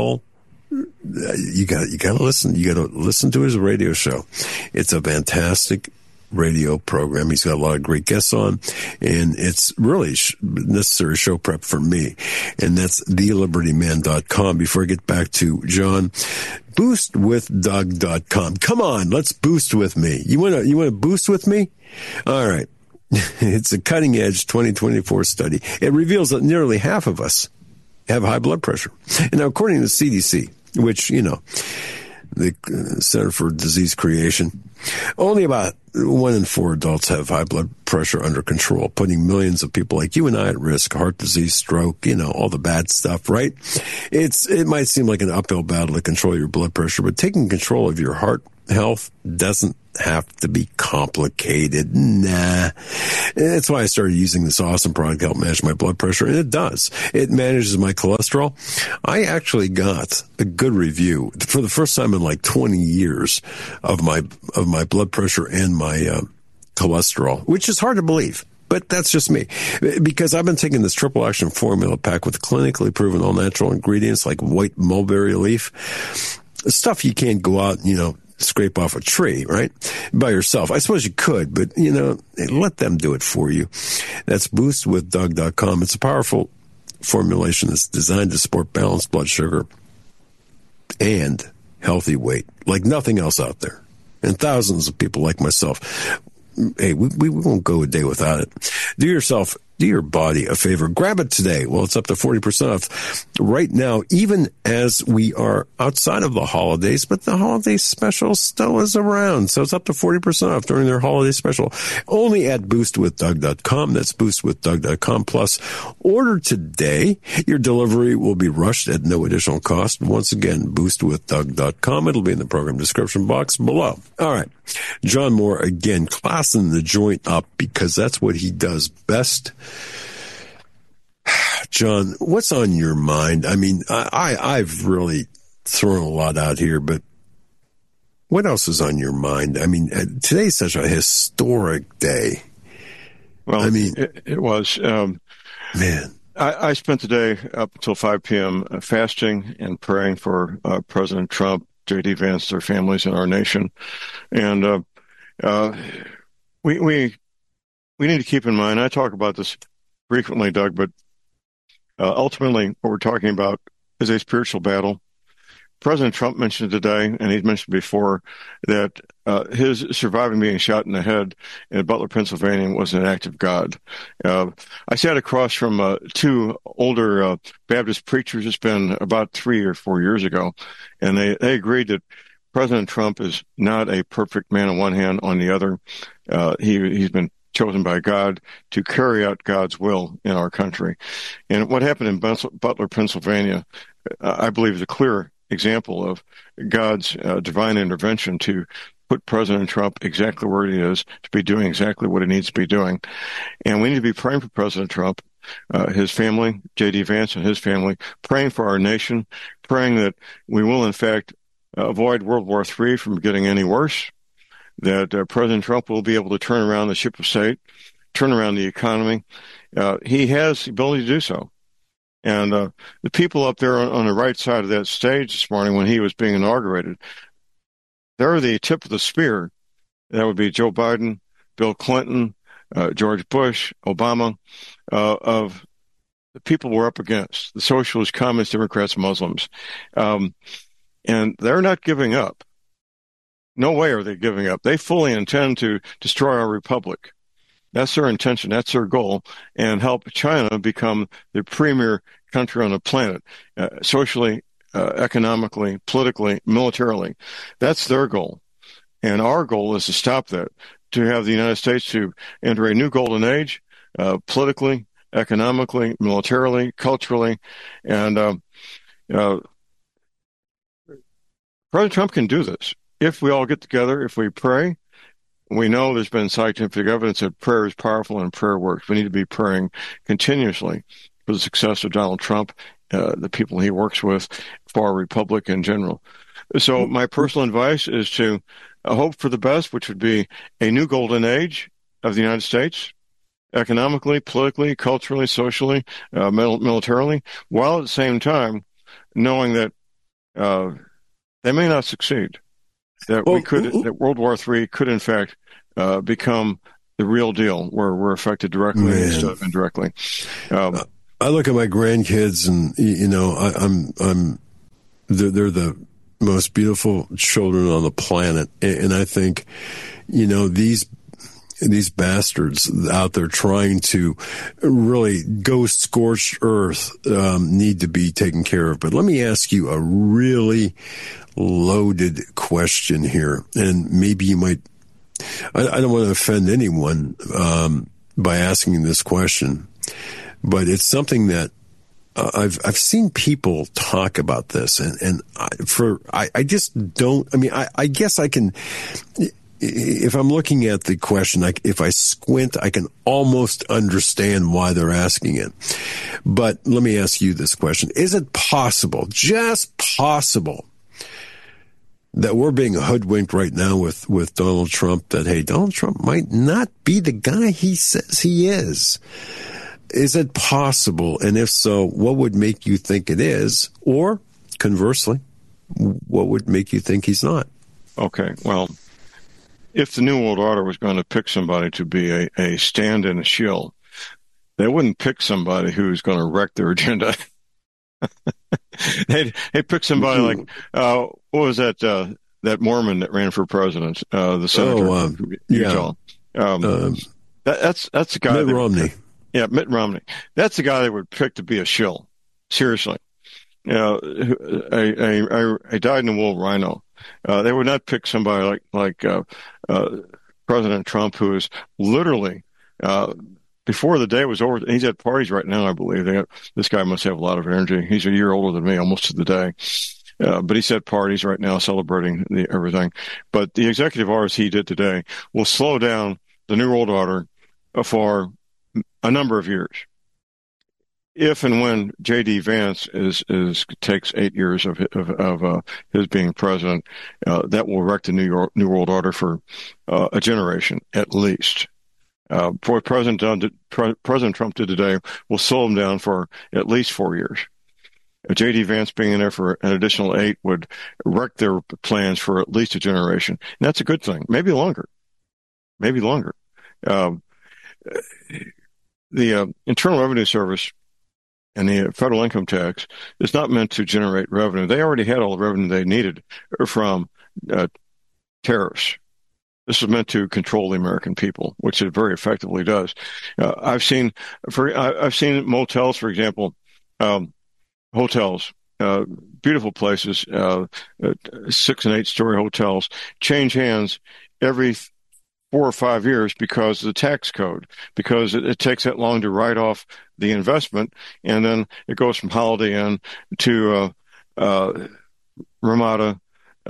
A: you got to listen. You got to listen to his radio show. It's a fantastic radio program. He's got a lot of great guests on, and it's really necessary show prep for me. And that's thelibertyman.com. Before I get back to John, boostwithdoug.com. Come on, let's boost with me. You want to boost with me? All right. It's a cutting edge 2024 study. It reveals that nearly half of us have high blood pressure. And now, according to the CDC, which, the Center for Disease Creation, only about 1 in 4 adults have high blood pressure under control, putting millions of people like you and I at risk. Heart disease, stroke, all the bad stuff, right? It might seem like an uphill battle to control your blood pressure, but taking control of your heart health doesn't have to be complicated. Nah. That's why I started using this awesome product to help manage my blood pressure, and it does. It manages my cholesterol. I actually got a good review for the first time in like 20 years of my blood pressure and my cholesterol, which is hard to believe. But that's just me, because I've been taking this triple action formula pack with clinically proven all natural ingredients like white mulberry leaf, stuff you can't go out, scrape off a tree, right? By yourself. I suppose you could, but, let them do it for you. That's boostwithdoug.com. It's a powerful formulation that's designed to support balanced blood sugar and healthy weight, like nothing else out there. And thousands of people like myself. Hey, we won't go a day without it. Do your body a favor. Grab it today. Well, it's up to 40% off right now, even as we are outside of the holidays, but the holiday special still is around. So it's up to 40% off during their holiday special. Only at boostwithdoug.com. That's boostwithdoug.com. Plus, order today. Your delivery will be rushed at no additional cost. Once again, boostwithdoug.com. It'll be in the program description box below. All right. John Moore, again, classing the joint up because that's what he does best. John, what's on your mind? I mean, I've really thrown a lot out here, but what else is on your mind? I mean, today's such a historic day.
B: Well, I mean, it was.
A: Man.
B: I spent the day up until 5 p.m. Fasting and praying for President Trump, J.D. Vance, their families, and our nation. And we need to keep in mind, I talk about this frequently, Doug, but ultimately what we're talking about is a spiritual battle. President Trump mentioned today, and he's mentioned before, that his surviving being shot in the head in Butler, Pennsylvania was an act of God. I sat across from 2 older Baptist preachers. It's been about 3 or 4 years ago, and they agreed that President Trump is not a perfect man on one hand. On the other, he's been chosen by God to carry out God's will in our country. And what happened in Butler, Pennsylvania, I believe is a clear example of God's divine intervention to put President Trump exactly where he is, to be doing exactly what he needs to be doing. And we need to be praying for President Trump his family, J.D. Vance and his family, praying for our nation, praying that we will, in fact, avoid World War III from getting any worse, that President Trump will be able to turn around the ship of state, turn around the economy. He has the ability to do so. And the people up there on the right side of that stage this morning when he was being inaugurated, they're the tip of the spear. That would be Joe Biden, Bill Clinton, George Bush, Obama, of the people we're up against, the socialists, communists, Democrats, Muslims. And they're not giving up. No way are they giving up. They fully intend to destroy our republic. That's their intention. That's their goal, and help China become the premier country on the planet, socially, economically, politically, militarily. That's their goal. And our goal is to stop that, to have the United States to enter a new golden age, politically, economically, militarily, culturally. And President Trump can do this. If we all get together, if we pray. We know there's been scientific evidence that prayer is powerful and prayer works. We need to be praying continuously for the success of Donald Trump, the people he works with, for our republic in general. So my personal advice is to hope for the best, which would be a new golden age of the United States, economically, politically, culturally, socially, militarily, while at the same time knowing that they may not succeed. That that World War III could, in fact, become the real deal, where we're affected directly instead of indirectly.
A: I look at my grandkids, and they're the most beautiful children on the planet, and I think, these bastards out there trying to really go scorched earth need to be taken care of. But let me ask you a really loaded question here, and maybe you might, I don't want to offend anyone by asking this question, but it's something that I've seen people talk about this, and I just don't, I guess I can, if I'm looking at the question, if I squint, I can almost understand why they're asking it. But let me ask you this question. Is it possible, just possible, that we're being hoodwinked right now with Donald Trump, that, hey, Donald Trump might not be the guy he says he is? Is it possible? And if so, what would make you think it is? Or conversely, what would make you think he's not?
B: Okay, well, if the New World Order was going to pick somebody to be a stand-in, a shill, they wouldn't pick somebody who's going to wreck their agenda. They'd pick somebody like, what was that Mormon that ran for president, the senator from Utah? That's the guy.
A: Mitt Romney.
B: Yeah, Mitt Romney. That's the guy they would pick to be a shill. Seriously. A dyed-in-the-wool rhino. They would not pick somebody like President Trump, who is literally, before the day was over, he's at parties right now, I believe. This guy must have a lot of energy. He's a year older than me, almost to the day. But he's at parties right now celebrating everything. But the executive orders he did today will slow down the New World Order for a number of years. If and when J.D. Vance takes 8 years of his being president, that will wreck the New World Order for a generation at least. What President Trump did today will slow him down for at least 4 years. J.D. Vance being in there for an additional 8 would wreck their plans for at least a generation. And that's a good thing. Maybe longer. The Internal Revenue Service and the federal income tax is not meant to generate revenue. They already had all the revenue they needed from tariffs. This is meant to control the American people, which it very effectively does. I've seen motels, for example, hotels, beautiful places, 6 and 8 story hotels, change hands every 4 or 5 years because of the tax code, because it takes that long to write off the investment, and then it goes from Holiday Inn to Ramada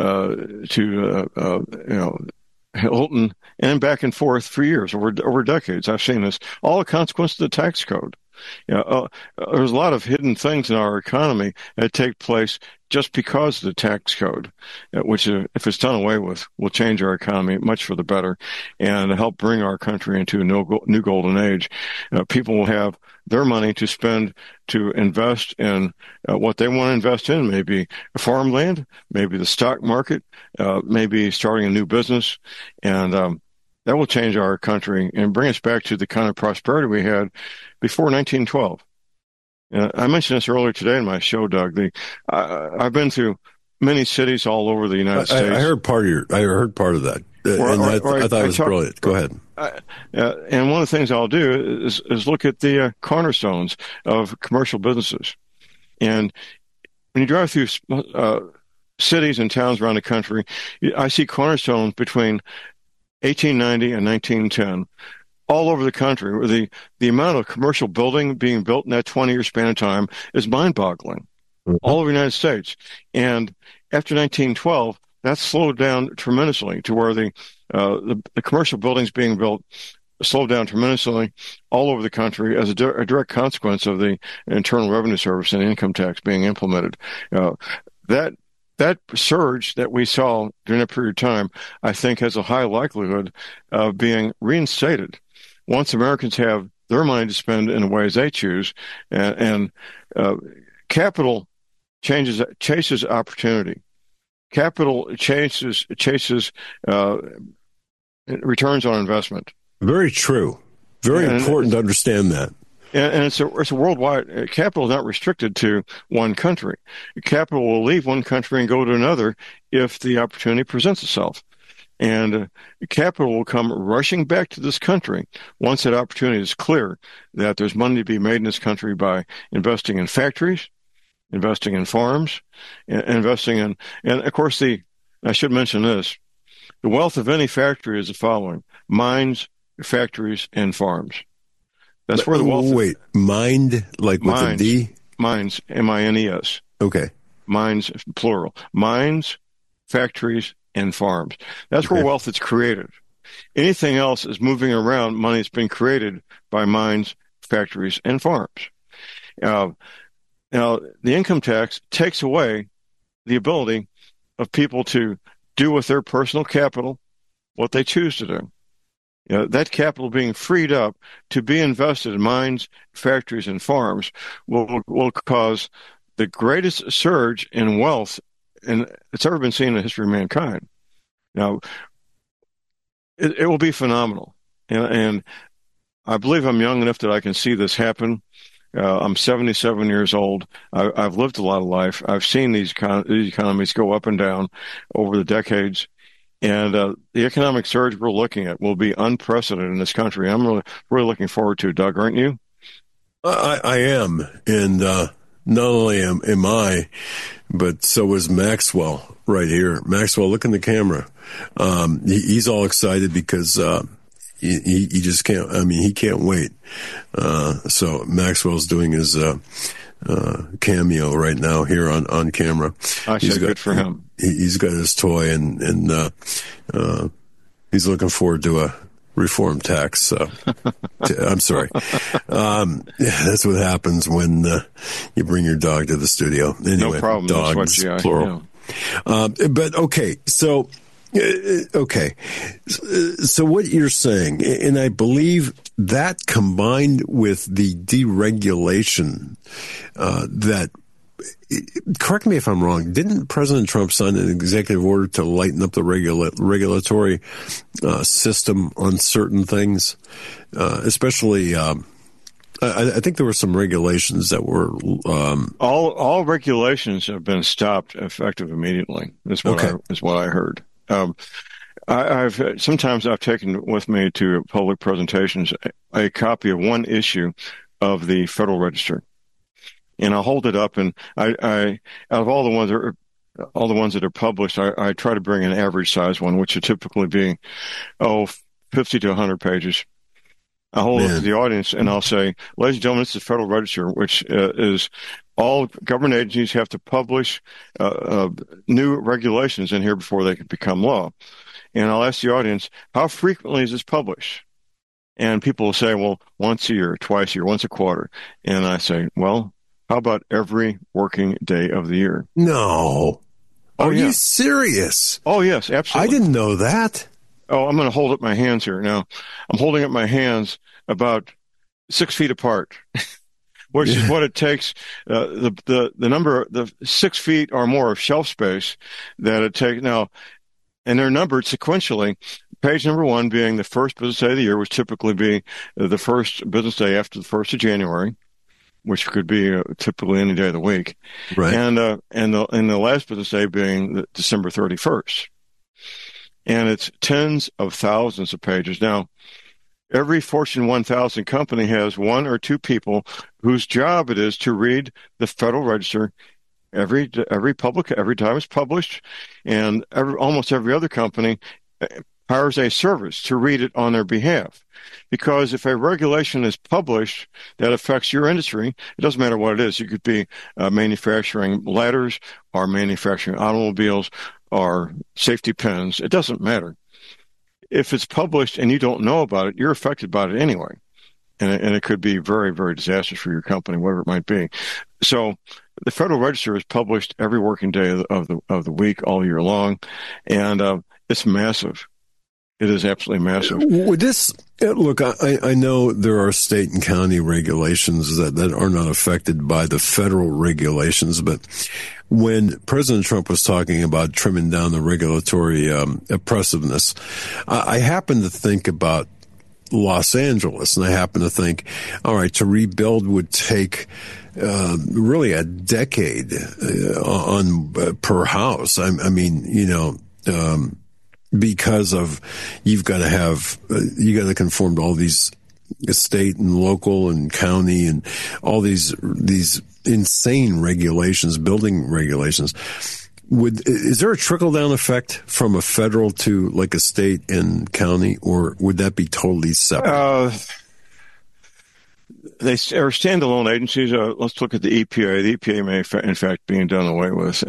B: to Hilton, and back and forth for years, over decades. I've seen this, all a consequence of the tax code. There's a lot of hidden things in our economy that take place just because of the tax code, which, if it's done away with, will change our economy much for the better and help bring our country into a new golden age. People will have their money to spend to invest in what they want to invest in, maybe farmland, maybe the stock market, maybe starting a new business. And that will change our country and bring us back to the kind of prosperity we had before 1912. I mentioned this earlier today in my show, Doug. I've been through many cities all over the United States.
A: I heard part of that, I thought it was brilliant. Go ahead.
B: And one of the things I'll do is look at the cornerstones of commercial businesses. And when you drive through cities and towns around the country, I see cornerstones between 1890 and 1910. All over the country, where the amount of commercial building being built in that 20-year span of time is mind-boggling. Mm-hmm. All over the United States. And after 1912, that slowed down tremendously to where the commercial buildings being built slowed down tremendously all over the country as a direct consequence of the Internal Revenue Service and income tax being implemented. That surge that we saw during that period of time, I think, has a high likelihood of being reinstated once Americans have their money to spend in the ways they choose, and capital chases opportunity. Capital chases returns on investment.
A: Very true. Very important to understand that.
B: And it's a worldwide. Capital is not restricted to one country. Capital will leave one country and go to another if the opportunity presents itself. And capital will come rushing back to this country once that opportunity is clear that there's money to be made in this country by investing in factories, investing in farms, investing in, and of course I should mention this, the wealth of any factory is the following: mines, factories, and farms. That's where the wealth.
A: Wait, mind like with a D?
B: Mines, M-I-N-E-S.
A: Okay.
B: Mines, plural. Mines, factories, and farms. That's where wealth is created. Anything else is moving around money that's been created by mines, factories, and farms. Now, the income tax takes away the ability of people to do with their personal capital what they choose to do. That capital being freed up to be invested in mines, factories, and farms will cause the greatest surge in wealth it's ever been seen in the history of mankind. Now, it will be phenomenal. And I believe I'm young enough that I can see this happen. I'm 77 years old. I've lived a lot of life. I've seen these economies go up and down over the decades. And the economic surge we're looking at will be unprecedented in this country. I'm really looking forward to it, Doug, aren't you?
A: I am. And not only am I, but so is Maxwell right here. Maxwell, look in the camera. He's all excited because he just can't. I mean, he can't wait. So Maxwell's doing his cameo right now here on camera.
B: I said good for him.
A: He's got his toy and he's looking forward to a reform tax. I'm sorry. That's what happens when you bring your dog to the studio. Anyway,
B: no problem.
A: Dogs, plural. Yeah. But okay, so what you're saying, and I believe that combined with the deregulation that, correct me if I'm wrong, didn't President Trump sign an executive order to lighten up the regulatory system on certain things, especially I think there were some regulations that were
B: all regulations have been stopped effective immediately. Is what I heard. Sometimes I've taken with me to public presentations a copy of one issue of the Federal Register, and I'll hold it up. And I out of all the ones that are published, I try to bring an average size one, which would typically be 50 to 100 pages. I hold it to the audience and I'll say, ladies and gentlemen, this is the Federal Register, which is all government agencies have to publish new regulations in here before they can become law. And I'll ask the audience, how frequently is this published? And people will say, well, once a year, twice a year, once a quarter. And I say, well, how about every working day of the year?
A: No. Are
B: yeah.
A: you serious?
B: Oh, yes, absolutely.
A: I didn't know that.
B: Oh, I'm going to hold up my hands here now. I'm holding up my hands about 6 feet apart, which is what it takes. The number, the 6 feet or more of shelf space that it takes now, and they're numbered sequentially. Page number 1 being the first business day of the year, which typically be the first business day after the 1st of January, which could be typically any day of the week.
A: Right.
B: And the last business day being December 31st. And it's tens of thousands of pages. Now, every Fortune 1000 company has 1 or 2 people whose job it is to read the Federal Register every time it's published, and almost every other company hires a service to read it on their behalf. Because if a regulation is published that affects your industry, it doesn't matter what it is. You could be manufacturing ladders or manufacturing automobiles or safety pins. It doesn't matter. If it's published and you don't know about it, you're affected by it anyway. And it could be very, very disastrous for your company, whatever it might be. So the Federal Register is published every working day of the week, all year long, and it's massive. It is absolutely massive.
A: Would this look? I know there are state and county regulations that are not affected by the federal regulations, but when President Trump was talking about trimming down the regulatory oppressiveness, I happen to think about Los Angeles, and I happen to think, all right, to rebuild would take really a decade per house. I mean, you know. Because of you got to conform to all these state and local and county and all these insane regulations, building regulations. Is there a trickle down effect from a federal to like a state and county, or would that be totally separate?
B: They are standalone agencies. Let's look at the EPA. The EPA may, in fact, being done away with,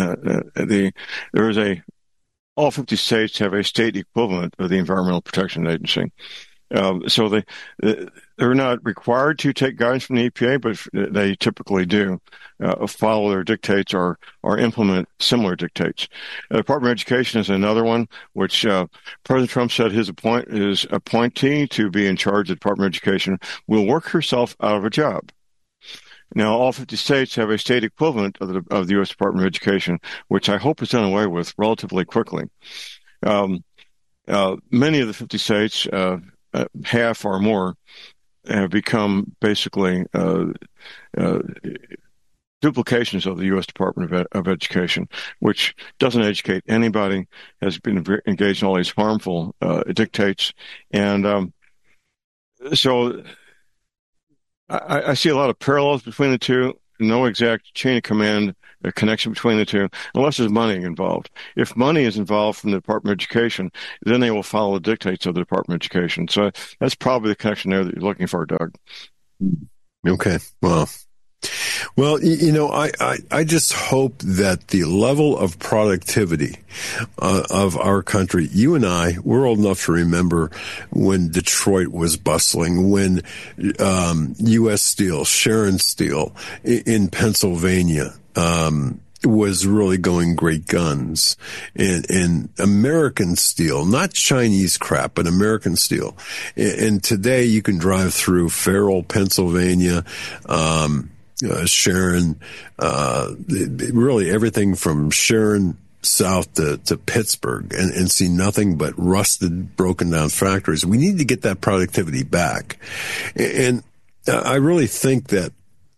B: and all 50 states have a state equivalent of the Environmental Protection Agency. So they're not required to take guidance from the EPA, but they typically do follow their dictates or implement similar dictates. The Department of Education is another one, which President Trump said his appointee to be in charge of the Department of Education will work herself out of a job. Now, all 50 states have a state equivalent of the U.S. Department of Education, which I hope is done away with relatively quickly. Many of the 50 states, half or more, have become basically duplications of the U.S. Department of Education, which doesn't educate anybody, has been engaged in all these harmful dictates. And so I see a lot of parallels between the two, no exact chain of command, a connection between the two, unless there's money involved. If money is involved from the Department of Education, then they will follow the dictates of the Department of Education. So that's probably the connection there that you're looking for, Doug.
A: Okay. Well, you know, I just hope that the level of productivity of our country, you and I, we're old enough to remember when Detroit was bustling, when U.S. Steel, Sharon Steel in Pennsylvania was really going great guns, and American steel, not Chinese crap, but American steel. And today you can drive through Farrell, Pennsylvania, Sharon, really everything from Sharon south to Pittsburgh and see nothing but rusted, broken down factories. We need to get that productivity back. And I really think that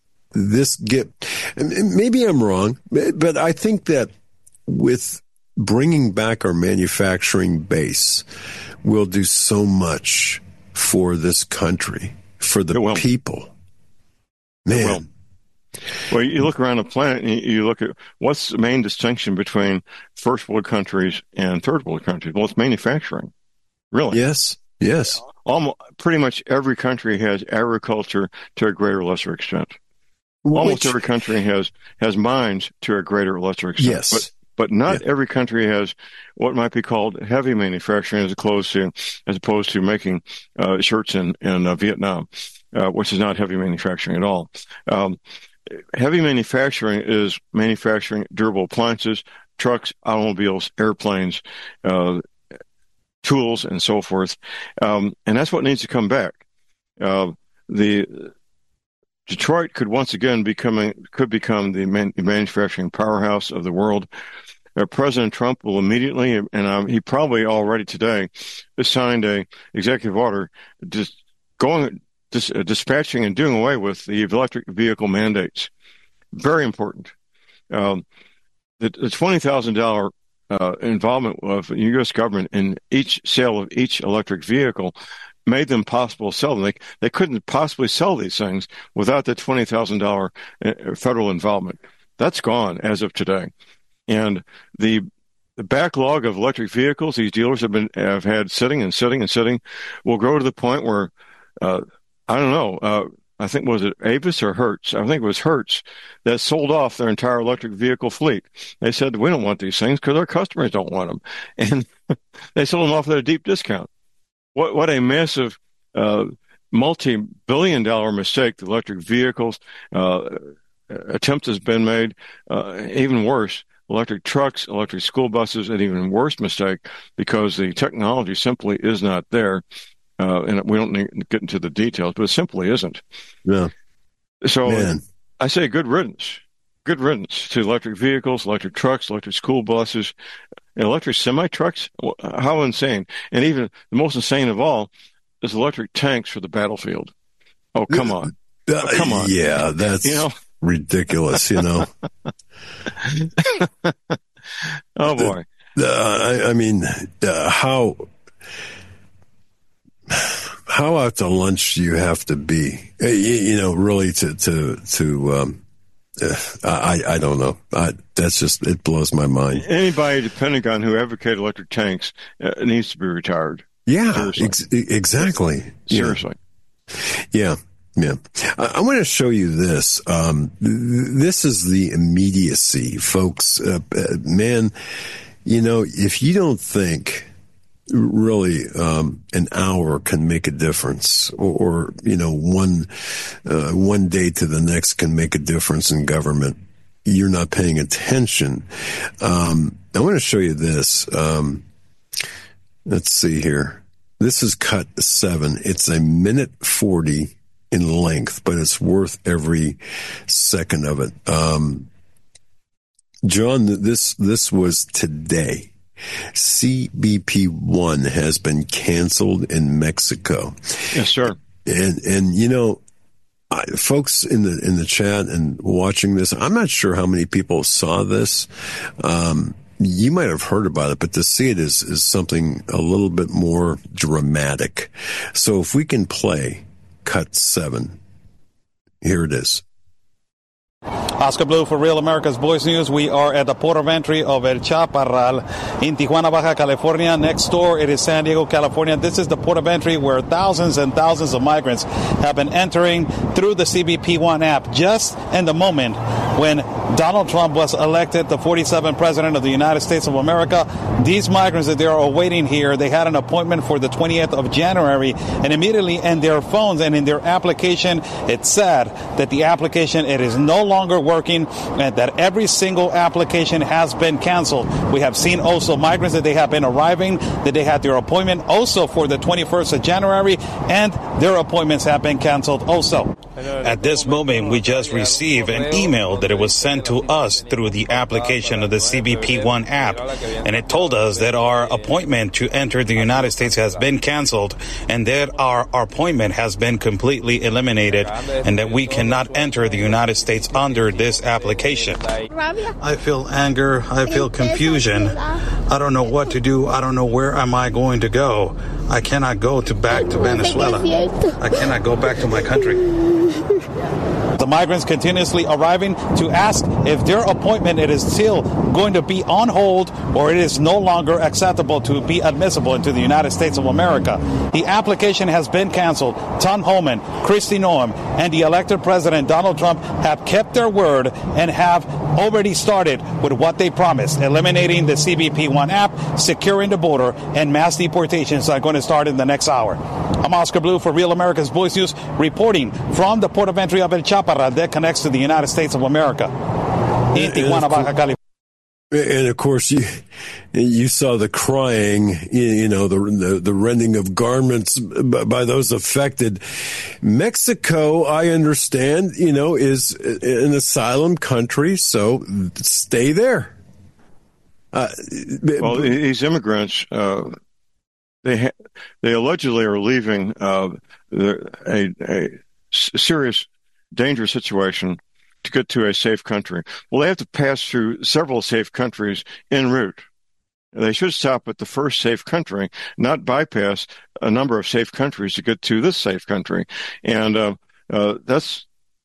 A: maybe I'm wrong, but I think that with bringing back our manufacturing base, we'll do so much for this country, for the people. Man.
B: Well, you look around the planet and you look at what's the main distinction between first world countries and third world countries. Well, it's manufacturing. Really?
A: Yes.
B: Pretty much every country has agriculture to a greater or lesser extent. Almost every country has mines to a greater or lesser extent.
A: Yes.
B: But not every country has what might be called heavy manufacturing as opposed to making shirts in Vietnam, which is not heavy manufacturing at all. Heavy manufacturing is manufacturing durable appliances, trucks, automobiles, airplanes, tools, and so forth. And that's what needs to come back. The Detroit could once again become the manufacturing powerhouse of the world. President Trump will immediately, and he probably already today, signed a executive order dispatching and doing away with the electric vehicle mandates. Very important. The $20,000 involvement of the U.S. government in each sale of each electric vehicle made them possible to sell them. They couldn't possibly sell these things without the $20,000 federal involvement. That's gone as of today. And the backlog of electric vehicles these dealers have had sitting, will grow to the point where I don't know. I think, was it Avis or Hertz? I think it was Hertz that sold off their entire electric vehicle fleet. They said, we don't want these things because our customers don't want them. And they sold them off at a deep discount. What a massive multi-billion-dollar mistake the electric vehicles attempt has been made. Even worse, electric trucks, electric school buses, an even worse mistake because the technology simply is not there. And we don't need to get into the details, but it simply isn't.
A: Yeah.
B: So I say good riddance to electric vehicles, electric trucks, electric school buses, electric semi-trucks. How insane. And even the most insane of all is electric tanks for the battlefield. Oh, come on. Come on.
A: Yeah, that's ridiculous, Oh,
B: boy.
A: I mean, how out to lunch do you have to be? Really I don't know. That's just, it blows my mind.
B: Anybody at the Pentagon who advocated electric tanks needs to be retired.
A: Yeah, exactly.
B: Seriously.
A: Yeah. I want to show you this. This is the immediacy, folks. Man, if you don't think really an hour can make a difference, or one day to the next can make a difference in government, you're not paying attention. I want to show you this. Let's see here. This is cut 7. It's a minute 40 in length, but it's worth every second of it. John, this was today. CBP-1 has been canceled in Mexico.
B: Yes, sir.
A: And folks in the chat and watching this, I'm not sure how many people saw this. You might have heard about it, but to see it is something a little bit more dramatic. So if we can play cut 7, here it is.
I: Oscar Blue for Real America's Voice News. We are at the port of entry of El Chaparral in Tijuana, Baja California. Next door, it is San Diego, California. This is the port of entry where thousands and thousands of migrants have been entering through the CBP-1 app just in the moment when Donald Trump was elected the 47th president of the United States of America. These migrants that they are awaiting here, they had an appointment for the 20th of January, and immediately in their phones and in their application, it said that the application, it is no longer working, and that every single application has been canceled. We have seen also migrants that they have been arriving, that they had their appointment also for the 21st of January, and their appointments have been canceled also. At this moment, we just received an email that it was sent to us through the application of the CBP-1 app, and it told us that our appointment to enter the United States has been canceled, and that our appointment has been completely eliminated, and that we cannot enter the United States under this application. I feel anger. I feel confusion. I don't know what to do. I don't know where am I going to go. I cannot go back to Venezuela. I cannot go back to my country. The migrants continuously arriving to ask if their appointment it is still going to be on hold or it is no longer acceptable to be admissible into the United States of America. The application has been canceled. Tom Homan, Kristi Noem, and the elected president Donald Trump have kept their word and have already started with what they promised, eliminating the CBP-1 app, securing the border, and mass deportations are going to start in the next hour. I'm Oscar Blue for Real America's Voice News, reporting from the port of entry of El Chaparral that connects to the United States of America in Tijuana, Baja California.
A: And of course, you saw the crying, the rending of garments by those affected. Mexico, I understand, is an asylum country, so stay there.
B: Well, these immigrants, they allegedly are leaving a serious, dangerous situation to get to a safe country. Well, they have to pass through several safe countries en route. They should stop at the first safe country, not bypass a number of safe countries to get to this safe country. And that's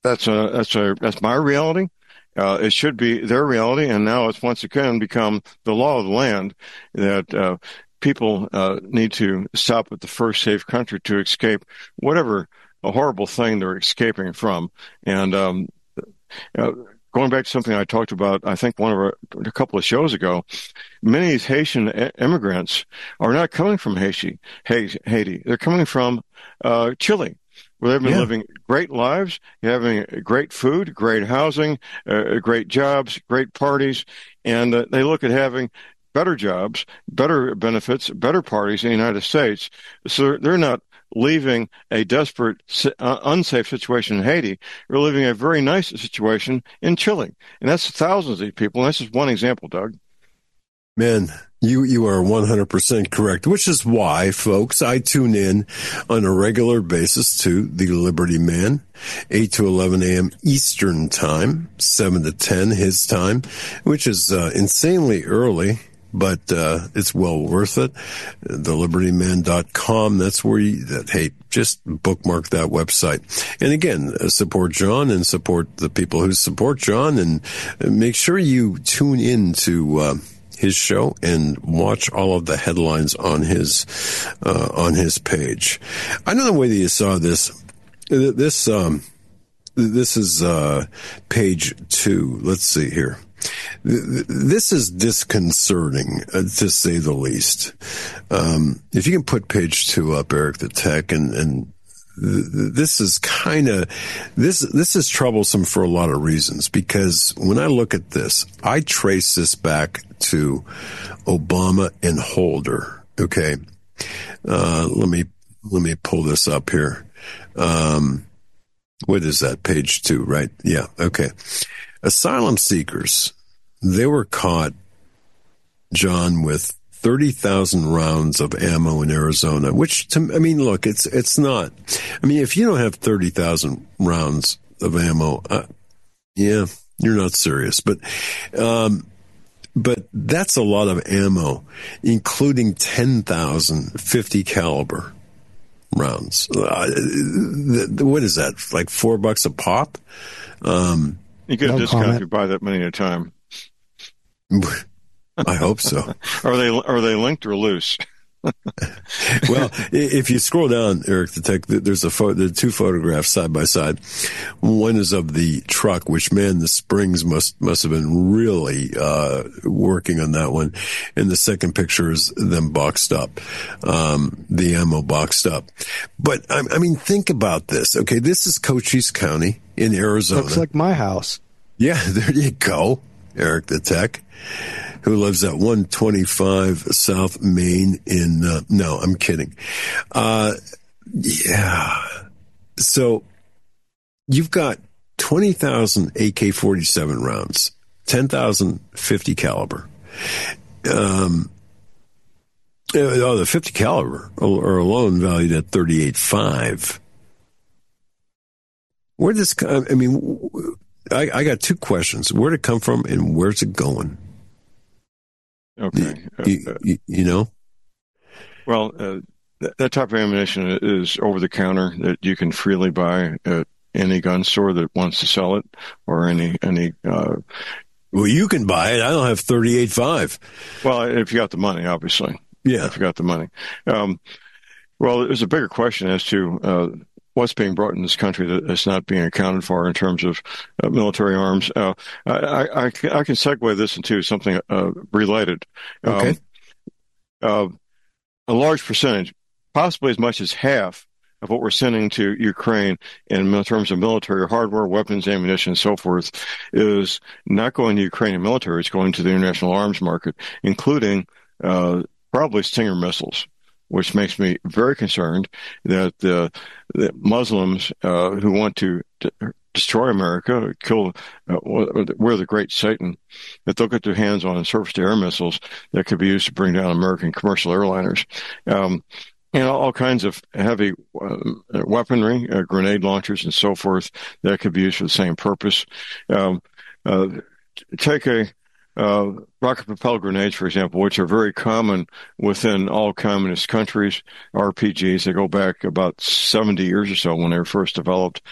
B: my reality. It should be their reality, and now it's once again become the law of the land that people need to stop at the first safe country to escape whatever a horrible thing they're escaping from. And going back to something I talked about, I think a couple of shows ago, many of these Haitian immigrants are not coming from Haiti. They're coming from Chile, where they've been living great lives, having great food, great housing, great jobs, great parties, and they look at having better jobs, better benefits, better parties in the United States. So they're not leaving a desperate, unsafe situation in Haiti. We're living a very nice situation in Chile. And that's thousands of these people. And that's just one example, Doug.
A: Man, you are 100% correct, which is why, folks, I tune in on a regular basis to the Liberty Man, 8 to 11 a.m. Eastern Time, 7 to 10 his time, which is insanely early. But it's well worth it. TheLibertyMan.com. That's where just bookmark that website. And again, support John and support the people who support John, and make sure you tune in to his show and watch all of the headlines on his page. I don't know whether you saw this. This is page 2. Let's see here. This is disconcerting, to say the least. If you can put page 2 up, Eric the Tech, and this is this is troublesome for a lot of reasons, because when I look at this, I trace this back to Obama and Holder. Okay. Let me pull this up here. What is that? Page 2, right? Yeah. Okay. Asylum seekers, they were caught, John, with 30,000 rounds of ammo in Arizona, which, look, it's not. If you don't have 30,000 rounds of ammo, you're not serious. But that's a lot of ammo, including 10,000 50 caliber rounds. What is that? Like $4 a pop?
B: You get a discount if you buy that many at a time.
A: I hope so.
B: Are they linked or loose?
A: Well, if you scroll down, Eric the Tech, there's there are 2 photographs side by side. One is of the truck, which, man, the springs must have been really working on that one. And the second picture is them boxed up, the ammo boxed up. But think about this. Okay, this is Cochise County in Arizona.
J: Looks like my house.
A: Yeah, there you go, Eric the Tech, who lives at 125 South Main in, no, I'm kidding. Yeah. So you've got 20,000 AK-47 rounds, 10,000 50 caliber. The 50 caliber are alone valued at $38,500. Where does, I got 2 questions. Where'd it come from and where's it going?
B: Okay.
A: You know?
B: Well, that type of ammunition is over the counter that you can freely buy at any gun store that wants to sell it, or any.
A: Well, you can buy it. I don't have $38,500.
B: Well, if you got the money, obviously.
A: Yeah.
B: If you got the money. Well, there's a bigger question as to what's being brought in this country that's not being accounted for in terms of military arms. I can segue this into something related.
A: Okay.
B: A large percentage, possibly as much as half, of what we're sending to Ukraine in terms of military hardware, weapons, ammunition, and so forth, is not going to Ukrainian military. It's going to the international arms market, including probably Stinger missiles, which makes me very concerned that the Muslims who want to destroy America, kill, we're the great Satan, that they'll get their hands on surface-to-air missiles that could be used to bring down American commercial airliners. And all kinds of heavy weaponry, grenade launchers and so forth, that could be used for the same purpose. Take rocket-propelled grenades, for example, which are very common within all communist countries, RPGs. They go back about 70 years or so when they were first developed.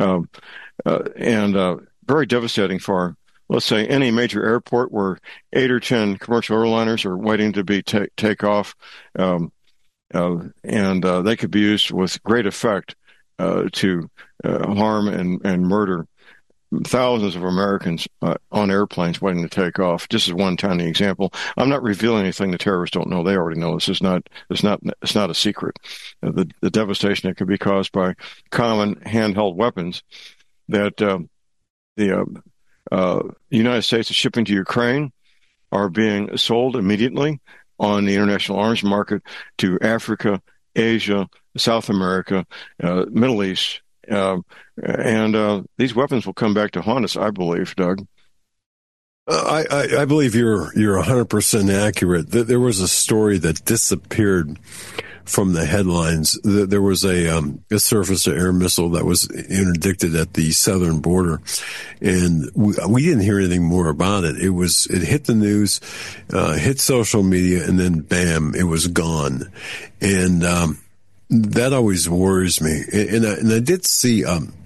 B: And very devastating for, let's say, any major airport where 8 or 10 commercial airliners are waiting to be take off. And they could be used with great effect to harm and murder thousands of Americans on airplanes waiting to take off. Just as one tiny example. I'm not revealing anything the terrorists don't know. They already know. This is not. It's not a secret. The devastation that could be caused by common handheld weapons that the United States is shipping to Ukraine are being sold immediately on the international arms market to Africa, Asia, South America, Middle East. And these weapons will come back to haunt us, I believe, Doug.
A: I believe you're 100% accurate. There was a story that disappeared from the headlines. There was a surface-to-air missile that was interdicted at the southern border, and we didn't hear anything more about it. It hit the news, hit social media, and then bam, it was gone. And that always worries me. And I did see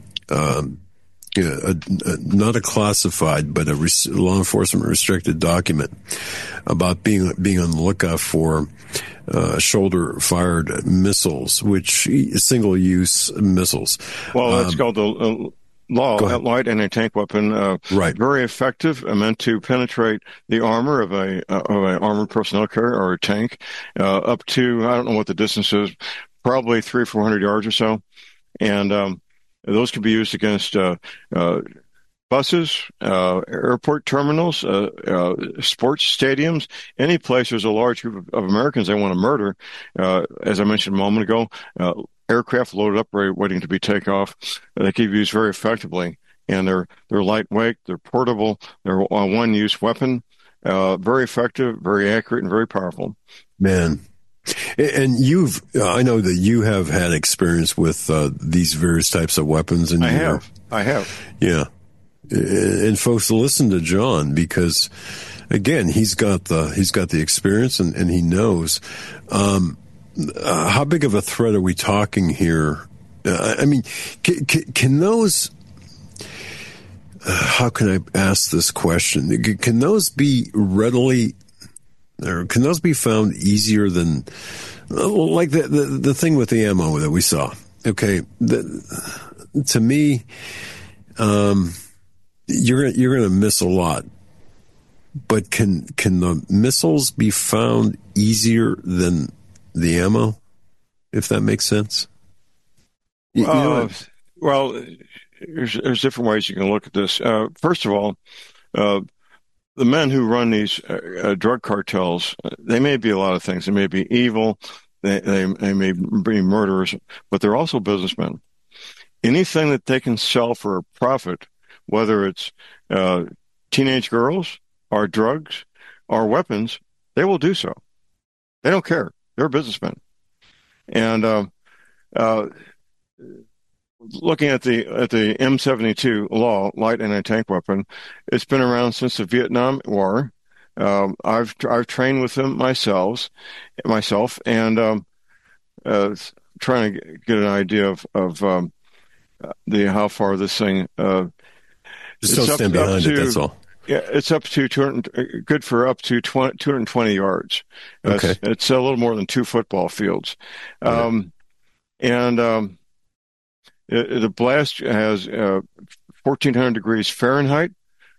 A: not a classified, but a law enforcement restricted document about being on the lookout for shoulder-fired missiles, which single-use missiles.
B: Well, that's called the light anti-tank weapon.
A: Right. Very
B: effective, meant to penetrate the armor of a armored personnel carrier or a tank, up to, I don't know what the distance is, probably 300 or 400 yards or so, and those can be used against buses, airport terminals, sports stadiums, any place there's a large group of Americans they want to murder. As I mentioned a moment ago, aircraft loaded up, waiting to be taken off. They can be used very effectively, and they're lightweight, they're portable, they're a one-use weapon, very effective, very accurate, and very powerful.
A: Man. And I know that you have had experience with these various types of weapons. And
B: I have.
A: Yeah. And folks, listen to John, because again, he's got the experience and he knows. How big of a threat are we talking here? I mean, can those, how can I ask this question? Can those be readily, or can those be found easier than, like the thing with the ammo that we saw? Okay. To me, you're going to miss a lot, but can the missiles be found easier than the ammo, if that makes sense?
B: Well, there's different ways you can look at this. First of all, the men who run these drug cartels, they may be a lot of things. They may be evil. They may be murderers, but they're also businessmen. Anything that they can sell for a profit, whether it's teenage girls or drugs or weapons, they will do so. They don't care. They're businessmen. And looking at the M72 law, light anti-tank weapon, it's been around since the Vietnam War. I've trained with them myself, and trying to get an idea of how far this thing.
A: Just don't stand behind it. That's all.
B: Yeah, it's up to 200, good for up to 220 yards.
A: Okay.
B: It's a little more than 2 football fields. The blast has 1,400 degrees Fahrenheit.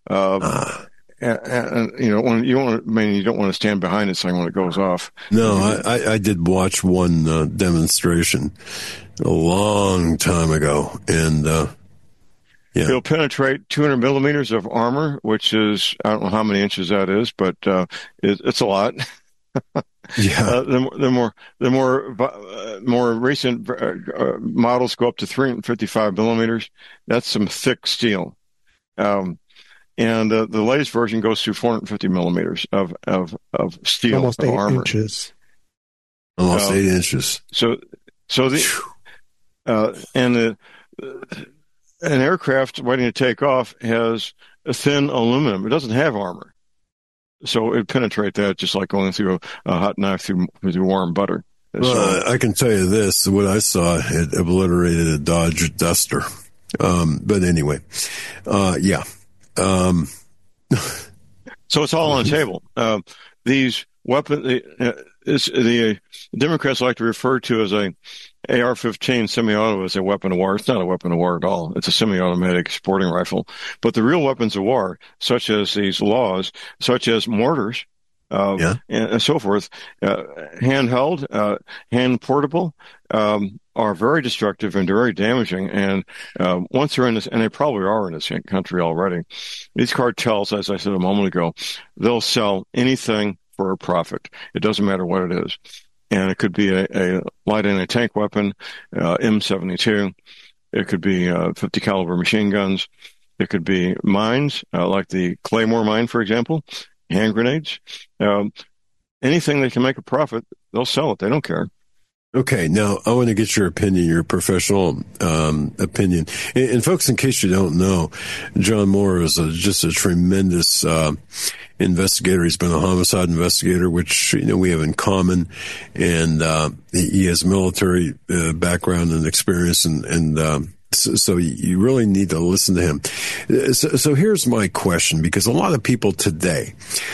B: And you know, when you don't want to stand behind this thing when it goes off.
A: No, I did watch one demonstration a long time ago, and
B: it'll penetrate 200 millimeters of armor, which is, I don't know how many inches that is, but it's a lot.
A: Yeah.
B: The more recent models go up to 355 millimeters. That's some thick steel. And the latest version goes to 450 millimeters of steel,
J: almost 8
B: armor.
J: inches.
A: Almost 8 inches.
B: So an aircraft waiting to take off has a thin aluminum. It doesn't have armor, so it'd penetrate that just like going through a hot knife through warm butter.
A: Well, I can tell you this: what I saw, it obliterated a Dodge Duster. But anyway, yeah.
B: So it's all on the table. These weapons, the Democrats like to refer to as a AR-15 semi-auto as a weapon of war. It's not a weapon of war at all. It's a semi-automatic sporting rifle. But the real weapons of war, such as these laws, such as mortars, and so forth, handheld, hand portable, are very destructive and very damaging. And once they're in this, and they probably are in this country already, these cartels, as I said a moment ago, they'll sell anything for a profit. It doesn't matter what it is. And it could be a light anti-tank weapon, M72. It could be 50 caliber machine guns. It could be mines, like the Claymore mine, for example, hand grenades. Anything that can make a profit, they'll sell it. They don't care.
A: Okay, now I want to get your opinion, your professional opinion. And folks, in case you don't know, John Moore is just a tremendous investigator. He's been a homicide investigator, which we have in common, and he has military background and experience, and so you really need to listen to him. So here's my question, because a lot of people today,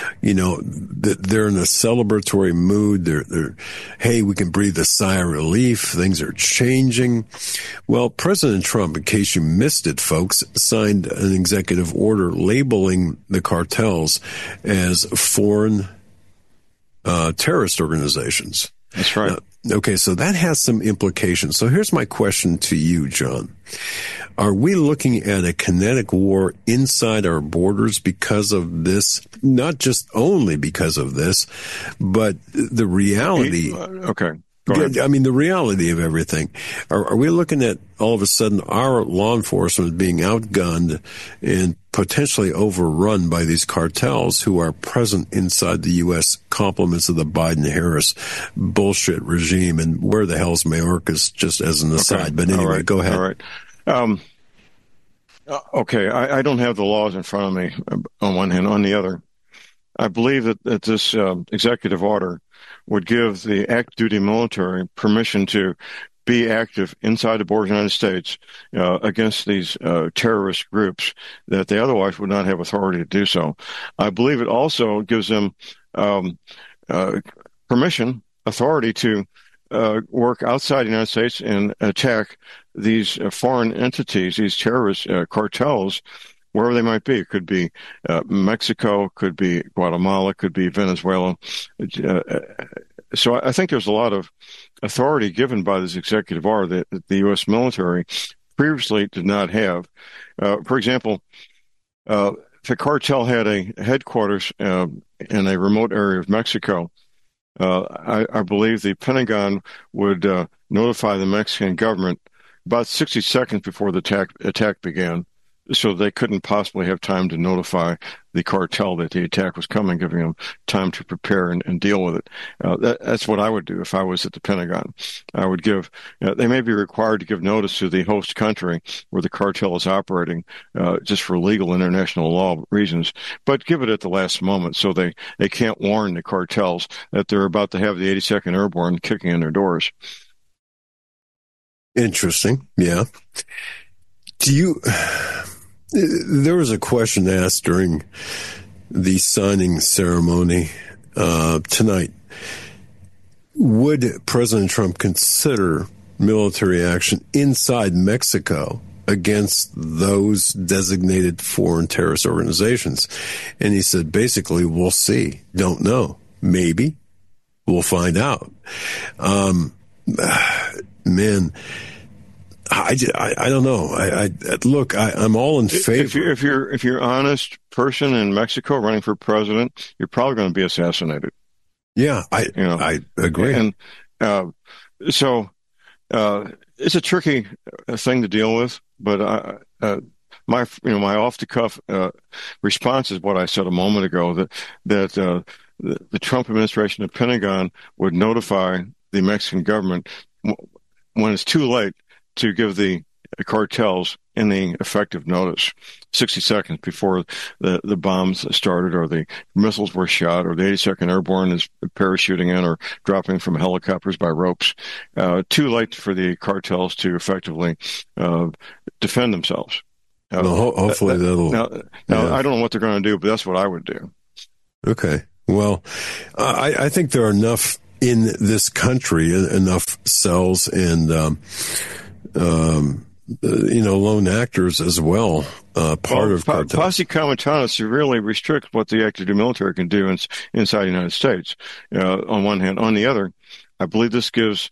A: they're in a celebratory mood. They're, hey, we can breathe a sigh of relief. Things are changing. Well, President Trump, in case you missed it, folks, signed an executive order labeling the cartels as foreign terrorist organizations.
B: That's right.
A: Okay, so that has some implications. So here's my question to you, John. Are we looking at a kinetic war inside our borders because of this? Not just only because of this, but the reality.
B: Okay. Go ahead.
A: I mean, the reality of everything. Are we looking at all of a sudden our law enforcement being outgunned and potentially overrun by these cartels who are present inside the U.S. complements of the Biden-Harris bullshit regime? And where the hell's Mayorkas, just as an aside?
B: Okay.
A: But anyway, go ahead.
B: All right. Okay, I don't have the laws in front of me on one hand. On the other, I believe that this executive order would give the active duty military permission to be active inside the borders of the United States against these terrorist groups that they otherwise would not have authority to do so. I believe it also gives them authority to work outside the United States and attack these foreign entities, these terrorist cartels, wherever they might be. It could be Mexico, could be Guatemala, could be Venezuela. So I think there's a lot of authority given by this executive order that the U.S. military previously did not have. For example, if a cartel had a headquarters in a remote area of Mexico, I believe the Pentagon would notify the Mexican government about 60 seconds before the attack began, so they couldn't possibly have time to notify the cartel that the attack was coming, giving them time to prepare and deal with it. That's what I would do if I was at the Pentagon. I would give, they may be required to give notice to the host country where the cartel is operating, just for legal international law reasons, but give it at the last moment so they can't warn the cartels that they're about to have the 82nd Airborne kicking in their doors.
A: Interesting. Yeah. There was a question asked during the signing ceremony tonight. Would President Trump consider military action inside Mexico against those designated foreign terrorist organizations. And he said, basically, we'll see. Don't know. Maybe. We'll find out. Man, I don't know. I'm all in favor.
B: If you're honest person in Mexico running for president, you're probably going to be assassinated.
A: Yeah, I agree.
B: And so it's a tricky thing to deal with. But my off the cuff response is what I said a moment ago, that the Trump administration, the Pentagon, would notify the Mexican government when it's too late to give the cartels any effective notice, 60 seconds before the bombs started or the missiles were shot or the 82nd Airborne is parachuting in or dropping from helicopters by ropes. Too late for the cartels to effectively defend themselves.
A: Hopefully that'll...
B: Now, I don't know what they're going to do, but that's what I would do.
A: Okay. Well, I think there are enough in this country, enough cells and... lone actors as well. Part of cartels.
B: Posse Comitatus really restricts what the active military can do inside the United States. On one hand, on the other, I believe this gives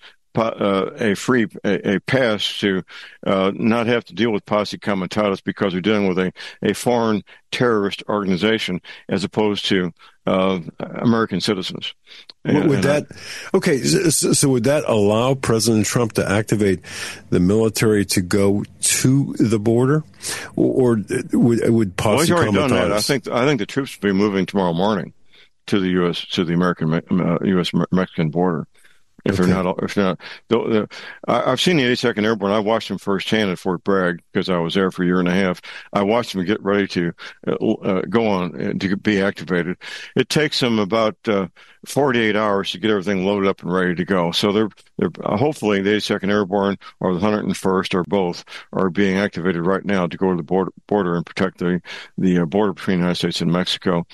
B: a pass to not have to deal with Posse Comitatus because we're dealing with a foreign terrorist organization as opposed to American citizens.
A: So would that allow President Trump to activate the military to go to the border, or would Posse?
B: Well, he's already done that.
A: Comitatus?
B: I think the troops will be moving tomorrow morning to the U.S. Mexican border. If they're not, I've seen the 82nd Airborne. I watched them firsthand at Fort Bragg because I was there for a year and a half. I watched them get ready to go on to be activated. It takes them about 48 hours to get everything loaded up and ready to go. So they're hopefully the 82nd Airborne or the 101st or both are being activated right now to go to the border and protect the border between the United States and Mexico.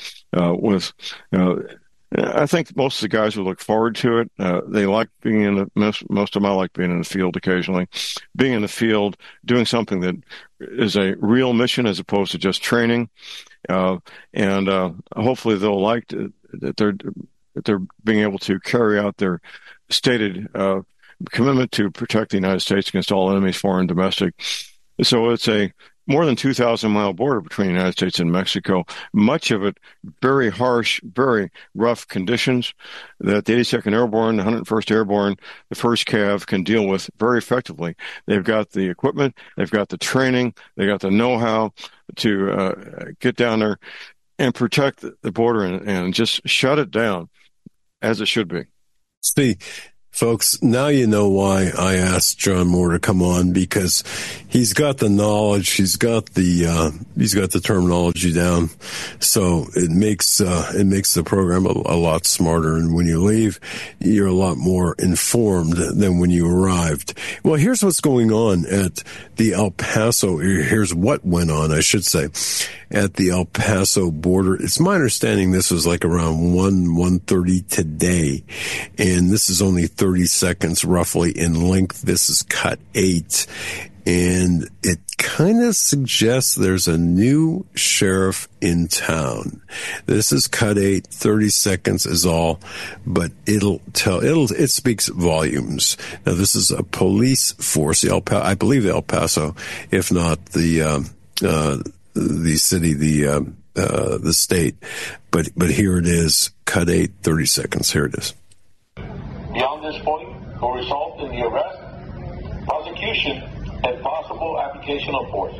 B: I think most of the guys will look forward to it. They like being most of them I like being in the field occasionally. Being in the field, doing something that is a real mission as opposed to just training. And hopefully they'll like that they're being able to carry out their stated commitment to protect the United States against all enemies, foreign and domestic. So it's a more than 2,000-mile border between the United States and Mexico, much of it very harsh, very rough conditions that the 82nd Airborne, the 101st Airborne, the 1st Cav can deal with very effectively. They've got the equipment, they've got the training, they've got the know-how to get down there and protect the border and just shut it down as it should be.
A: See, folks, now you know why I asked John Moore to come on, because he's got the knowledge, he's got the terminology down, so it makes the program a lot smarter. And when you leave, you're a lot more informed than when you arrived. Well, here's what's going on at the El Paso. Here's what went on, I should say, at the El Paso border. It's my understanding this was like around 1:30 today, and this is only 30 seconds roughly in length. This is cut 8, and it kind of suggests there's a new sheriff in town. This is cut 8, 30 seconds is all, but it speaks volumes. Now, this is a police force, I believe the El Paso, if not the city, the state, but here it is, cut 8, 30 seconds. Here it is.
J: Beyond this point will result in the arrest, prosecution, and possible application of force.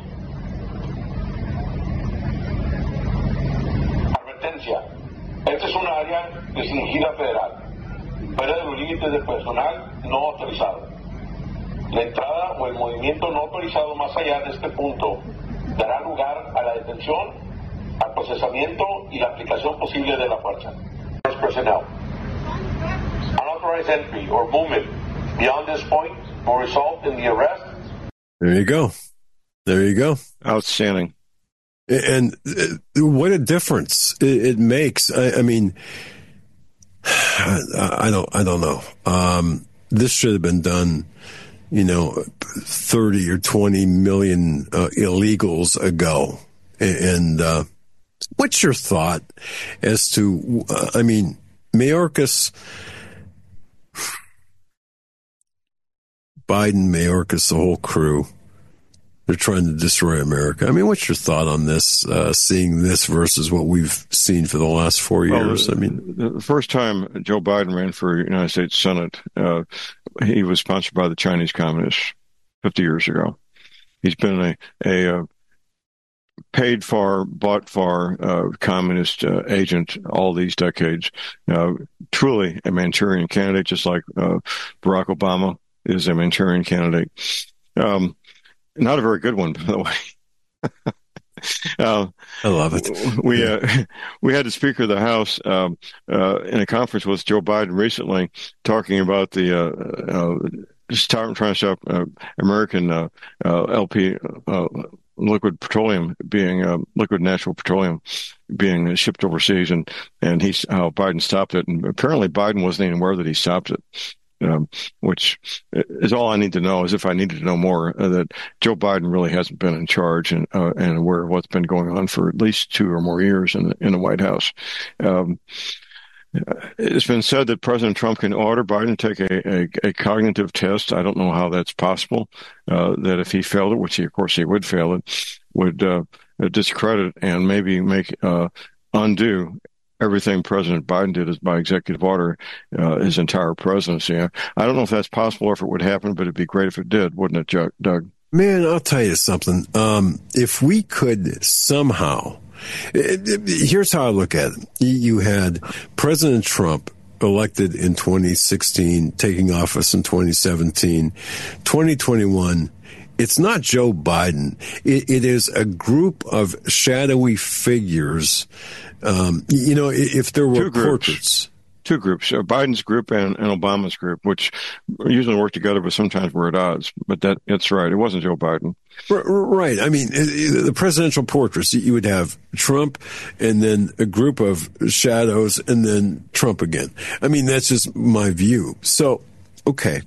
J: Advertencia. Esta es una área restringida federal, fuera de los límites de personal no autorizado. La entrada o el movimiento no autorizado más allá de este punto dará lugar a la detención, al procesamiento y la aplicación posible de la fuerza. Personnel. Unauthorized entry or movement beyond this point will result in the arrest.
A: There you go. There you go.
B: Outstanding.
A: And what a difference it makes. I mean, I don't know. This should have been done 30 or 20 million illegals ago. And what's your thought as to, Mayorkas, Biden, Mayorkas, the whole crew, they're trying to destroy America. What's your thought on this, seeing this versus what we've seen for the last 4 years?
B: The first time Joe Biden ran for United States Senate, he was sponsored by the Chinese Communists 50 years ago. He's been a paid for, bought for communist agent all these decades. Truly a Manchurian candidate, just like Barack Obama is a Manchurian candidate. Not a very good one, by the way.
A: I love it.
B: We had the Speaker of the House in a conference with Joe Biden recently, talking about the trying to stop American LP liquid petroleum being liquid natural petroleum being shipped overseas, and how Biden stopped it, and apparently Biden wasn't even aware that he stopped it. Which is all I need to know, as if I needed to know more, that Joe Biden really hasn't been in charge and aware of what's been going on for at least 2 or more years in the White House. It's been said that President Trump can order Biden to take a cognitive test. I don't know how that's possible, that if he failed it, which of course he would fail it, would discredit and maybe make undo everything President Biden did is by executive order, his entire presidency. I don't know if that's possible or if it would happen, but it'd be great if it did, wouldn't it, Doug?
A: Man, I'll tell you something. If we could somehow, here's how I look at it. You had President Trump elected in 2016, taking office in 2017, 2021. It's not Joe Biden. It is a group of shadowy figures. If there were portraits.
B: Two groups, Biden's group and Obama's group, which usually work together, but sometimes we're at odds. But that's right. It wasn't Joe Biden.
A: Right. The presidential portraits, you would have Trump and then a group of shadows and then Trump again. That's just my view. So, okay.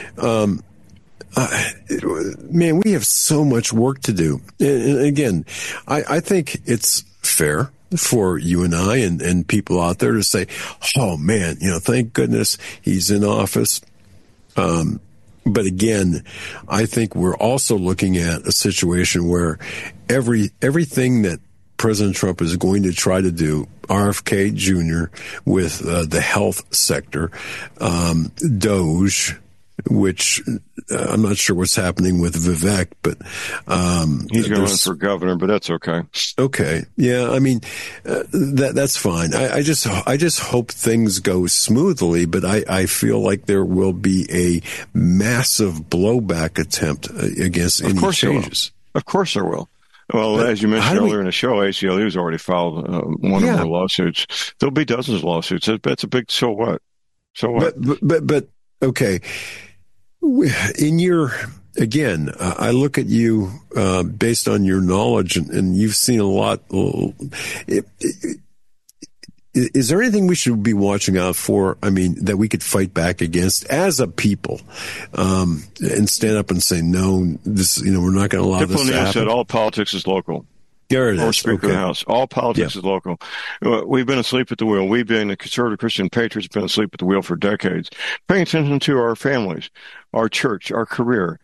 A: Man, we have so much work to do. And again, I think it's fair for you and I and people out there to say, oh man, thank goodness he's in office. But again, I think we're also looking at a situation where everything that President Trump is going to try to do, RFK Jr. with the health sector, DOGE, which I'm not sure what's happening with Vivek, but
B: he's going for governor, but that's okay.
A: Okay, yeah, that's fine. I just hope things go smoothly, but I feel like there will be a massive blowback attempt against any changes.
B: Of course there will. Well, but as you mentioned earlier in the show, ACLU has already filed one or more lawsuits. There'll be dozens of lawsuits. That's a big so what? So what?
A: But okay. In your, again, I look at you based on your knowledge, and you've seen a lot. Is there anything we should be watching out for? That we could fight back against as a people, and stand up and say, no, this, we're not going to allow this to happen.
B: Said all politics is local.
A: There it is.
B: Or Speaker of the House. All politics is local. We've been asleep at the wheel. We've been, the conservative Christian patriots, been asleep at the wheel for decades. Paying attention to our families, our church, our career,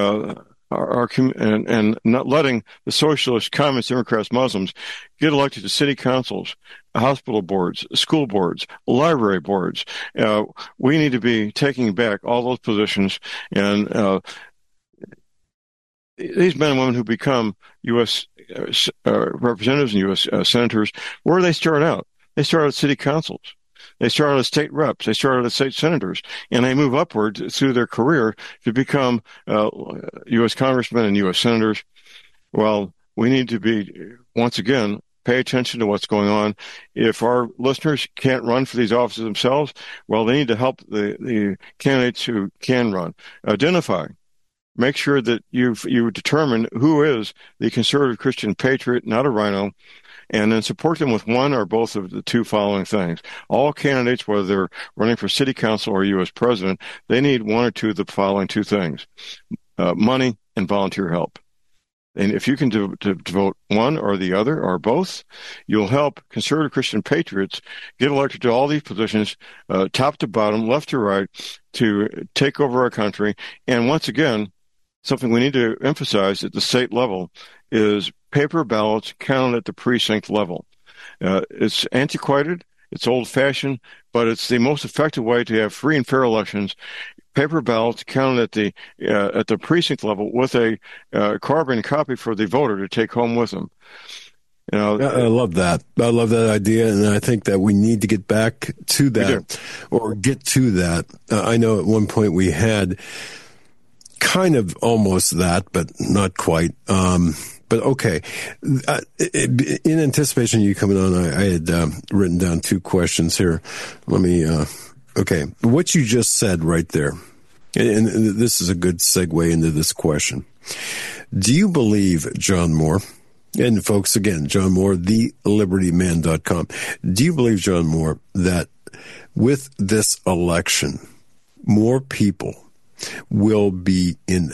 B: and not letting the socialists, communists, Democrats, Muslims get elected to city councils, hospital boards, school boards, library boards. We need to be taking back all those positions, and these men and women who become U.S. Representatives and U.S. Senators, where do they start out? They start out at city councils. They start out as state reps. They start out as state senators, and they move upward through their career to become U.S. congressmen and U.S. senators. Well, we need to be, once again, pay attention to what's going on. If our listeners can't run for these offices themselves, well, they need to help the candidates who can run. Identify. Make sure that you determine who is the conservative Christian patriot, not a rhino, and then support them with one or both of the two following things. All candidates, whether they're running for city council or U.S. president, they need one or two of the following two things: money and volunteer help. And if you can devote one or the other or both, you'll help conservative Christian patriots get elected to all these positions, top to bottom, left to right, to take over our country. And once again, something we need to emphasize at the state level is paper ballots counted at the precinct level. It's antiquated, it's old-fashioned, but it's the most effective way to have free and fair elections. Paper ballots counted at the precinct level with a carbon copy for the voter to take home with them. You know,
A: I love that. I love that idea, and I think that we need to get back to that, or get to that. I know at one point we had kind of almost that, but not quite. But okay, in anticipation of you coming on, I had written down two questions here. Let me. Okay, what you just said right there, and this is a good segue into this question. Do you believe, John Moore, and folks, again, John Moore, thelibertyman.com, do you believe, John Moore, that with this election, more people will be in,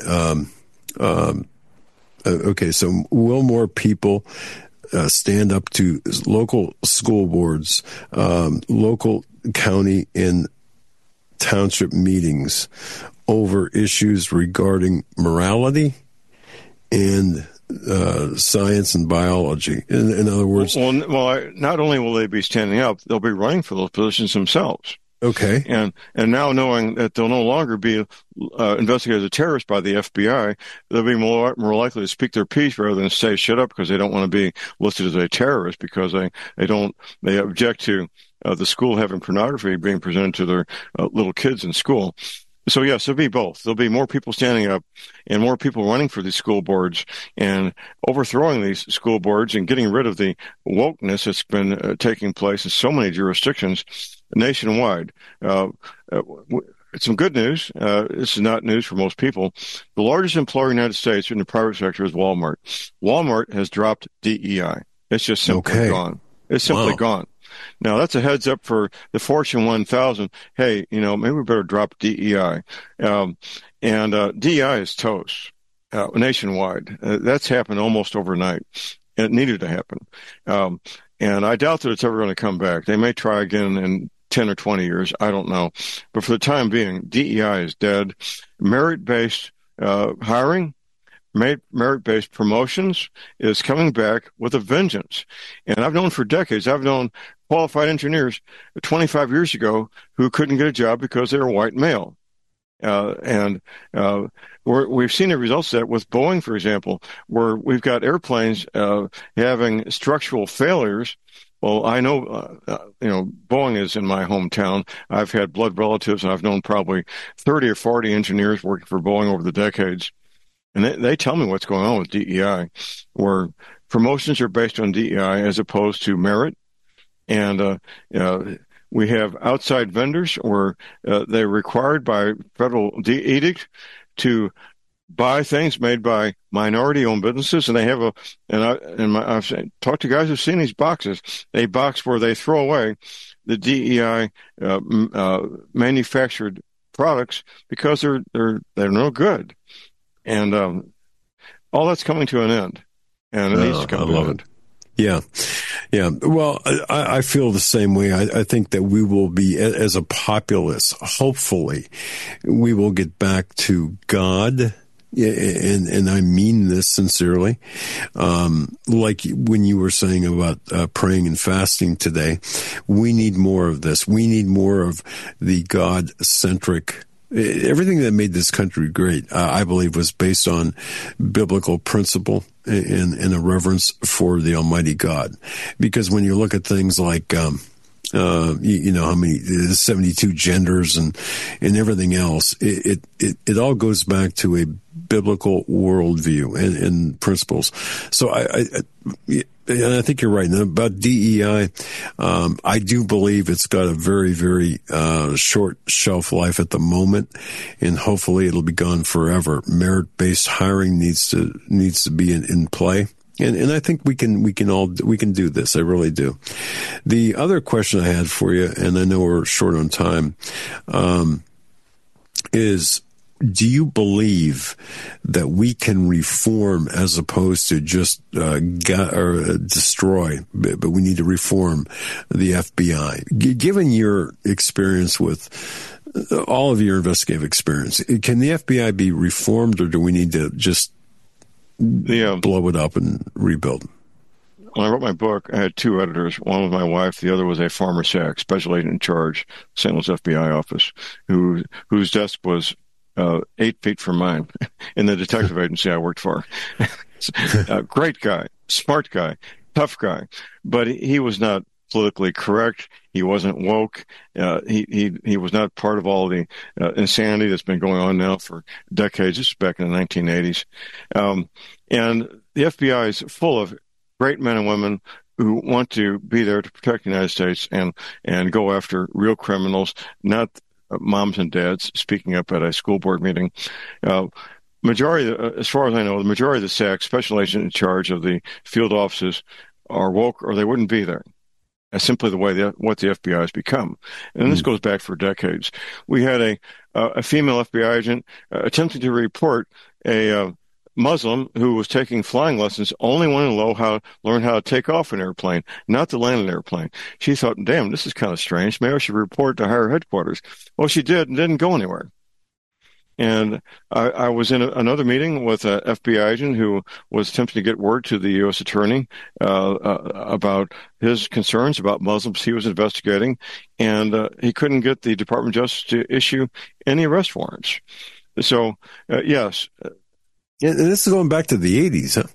A: so will more people stand up to local school boards, local county and township meetings over issues regarding morality and science and biology? In other words,
B: well, not only will they be standing up, they'll be running for those positions themselves.
A: Okay.
B: And now knowing that they'll no longer be investigated as a terrorist by the FBI, they'll be more likely to speak their piece rather than say shut up, because they don't want to be listed as a terrorist, because they object to the school having pornography being presented to their little kids in school. So yes, there'll be both. There'll be more people standing up and more people running for these school boards and overthrowing these school boards and getting rid of the wokeness that's been taking place in so many jurisdictions nationwide. Some good news. This is not news for most people. The largest employer in the United States in the private sector is Walmart. Walmart has dropped DEI. It's just simply gone. It's simply gone. Now, that's a heads up for the Fortune 1000. Hey, maybe we better drop DEI. DEI is toast nationwide. That's happened almost overnight. It needed to happen. And I doubt that it's ever going to come back. They may try again in 10 or 20 years. I don't know. But for the time being, DEI is dead. Merit-based hiring, merit-based promotions is coming back with a vengeance. And I've known for decades, I've known qualified engineers 25 years ago who couldn't get a job because they were white male. We've seen the results of that with Boeing, for example, where we've got airplanes having structural failures. Well, I know, Boeing is in my hometown. I've had blood relatives, and I've known probably 30 or 40 engineers working for Boeing over the decades. And they tell me what's going on with DEI, where promotions are based on DEI as opposed to merit. And we have outside vendors where they're required by federal edict to buy things made by minority-owned businesses, and they have I've talked to guys who've seen these boxes, a box where they throw away the DEI manufactured products because they're no good, and all that's coming to an end, and it needs to come to an end.
A: Yeah. Well, I feel the same way. I think that we will be, as a populace, hopefully, we will get back to God. And I mean this sincerely. Like when you were saying about praying and fasting today, we need more of this. We need more of the God-centric. Everything that made this country great, I believe, was based on biblical principle and a reverence for the Almighty God. Because when you look at things like, how many 72 genders and everything else, it all goes back to a biblical worldview and principles. So and I think you're right. And about DEI, I do believe it's got a very, very short shelf life at the moment, and hopefully it'll be gone forever. Merit-based hiring needs to be in play. And I think we can do this. I really do. The other question I had for you, and I know we're short on time, is, do you believe that we can reform as opposed to just destroy, but we need to reform the FBI? Given your experience with all of your investigative experience, can the FBI be reformed, or do we need to just blow it up and rebuild?
B: When I wrote my book, I had two editors. One was my wife. The other was a former SAC, special agent in charge, St. Louis FBI office, whose desk was 8 feet from mine in the detective agency I worked for. Great guy, smart guy, tough guy, but he was not politically correct. He wasn't woke. He was not part of all the insanity that's been going on now for decades. This is back in the 1980s. And the FBI is full of great men and women who want to be there to protect the United States and go after real criminals, not moms and dads speaking up at a school board meeting. Majority, as far as I know, the majority of the SAC, special agent in charge of the field offices, are woke, or they wouldn't be there. That's simply the way what the FBI has become. And this goes back for decades. We had a female FBI agent attempting to report a Muslim who was taking flying lessons, only wanting to learn how to take off an airplane, not to land an airplane. She thought, damn, this is kind of strange. Maybe I should report to higher headquarters. Well, she did and didn't go anywhere. And I was in another meeting with an FBI agent who was attempting to get word to the U.S. attorney about his concerns about Muslims he was investigating, and he couldn't get the Department of Justice to issue any arrest warrants. So, yes.
A: And this is going back to the 80s, huh?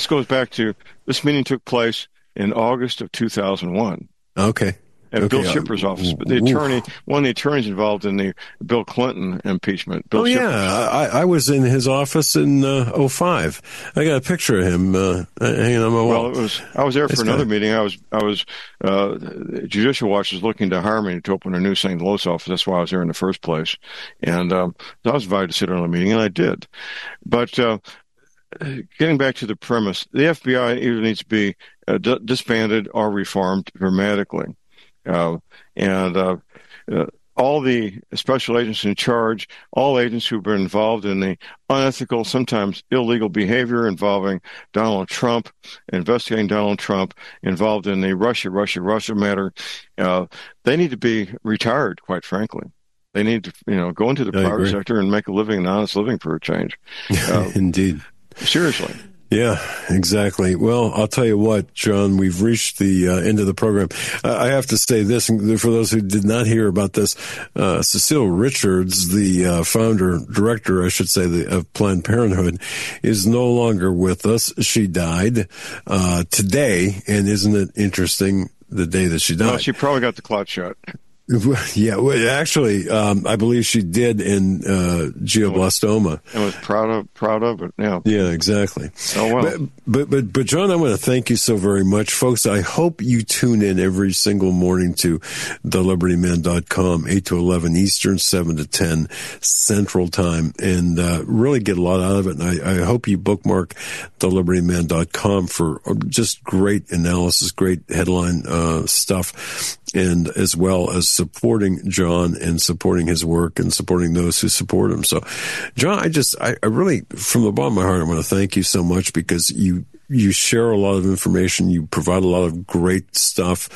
B: This meeting took place in August of 2001.
A: Okay.
B: At Bill Schipper's office. But one of the attorneys involved in the Bill Clinton impeachment. Bill Schipper.
A: I was in his office in 2005. I got a picture of him hanging on my wall.
B: Well, I was there for another meeting. Judicial Watch was looking to hire me to open a new St. Louis office. That's why I was there in the first place. And I was invited to sit on a meeting, and I did. But getting back to the premise, the FBI either needs to be disbanded or reformed dramatically. All the special agents in charge, all agents who've been involved in the unethical, sometimes illegal behavior involving Donald Trump, investigating Donald Trump, involved in the Russia matter, they need to be retired, quite frankly. They need to, go into the private sector and make a living, an honest living for a change.
A: Indeed.
B: Seriously.
A: Yeah, exactly. Well, I'll tell you what, John, we've reached the end of the program. I have to say this, for those who did not hear about this, Cecile Richards, the director, I should say, of Planned Parenthood, is no longer with us. She died today, and isn't it interesting, the day that she died?
B: Well, she probably got the clot shot.
A: Yeah, well, actually, I believe she did in glioblastoma.
B: I was proud of it. Yeah.
A: Yeah, exactly.
B: Oh well.
A: But John, I want to thank you so very much, folks. I hope you tune in every single morning to thelibertyman.com, 8 to 11 Eastern, 7 to 10 Central Time, and really get a lot out of it. And I hope you bookmark thelibertyman.com for just great analysis, great headline stuff, and as well as supporting John and supporting his work and supporting those who support him. So, John, I really, from the bottom of my heart, I want to thank you so much, because you share a lot of information. You provide a lot of great stuff.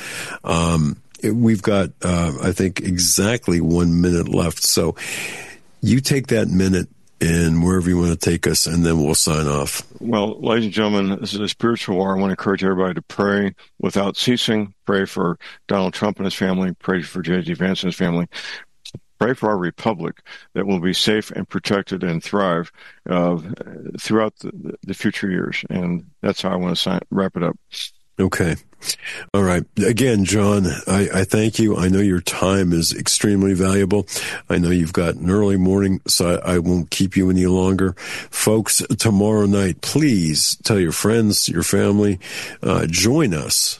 A: We've got, I think, exactly 1 minute left. So you take that minute and wherever you want to take us, and then we'll sign off.
B: Well, ladies and gentlemen, this is a spiritual war. I want to encourage everybody to pray without ceasing. Pray for Donald Trump and his family. Pray for J.D. Vance and his family. Pray for our republic that will be safe and protected and thrive throughout the future years. And that's how I want to wrap it up.
A: Okay. All right. Again, John, I thank you. I know your time is extremely valuable. I know you've got an early morning, so I won't keep you any longer. Folks, tomorrow night, please tell your friends, your family, join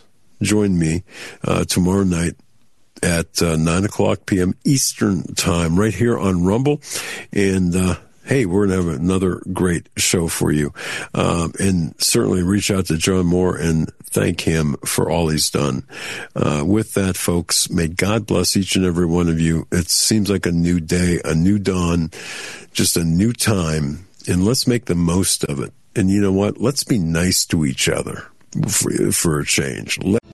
A: me tomorrow night at 9 o'clock p.m. Eastern Time, right here on Rumble. And hey, we're going to have another great show for you. And certainly reach out to John Moore and thank him for all he's done. With that, folks, may God bless each and every one of you. It seems like a new day, a new dawn, just a new time, and let's make the most of it. And you know what? Let's be nice to each other for a change.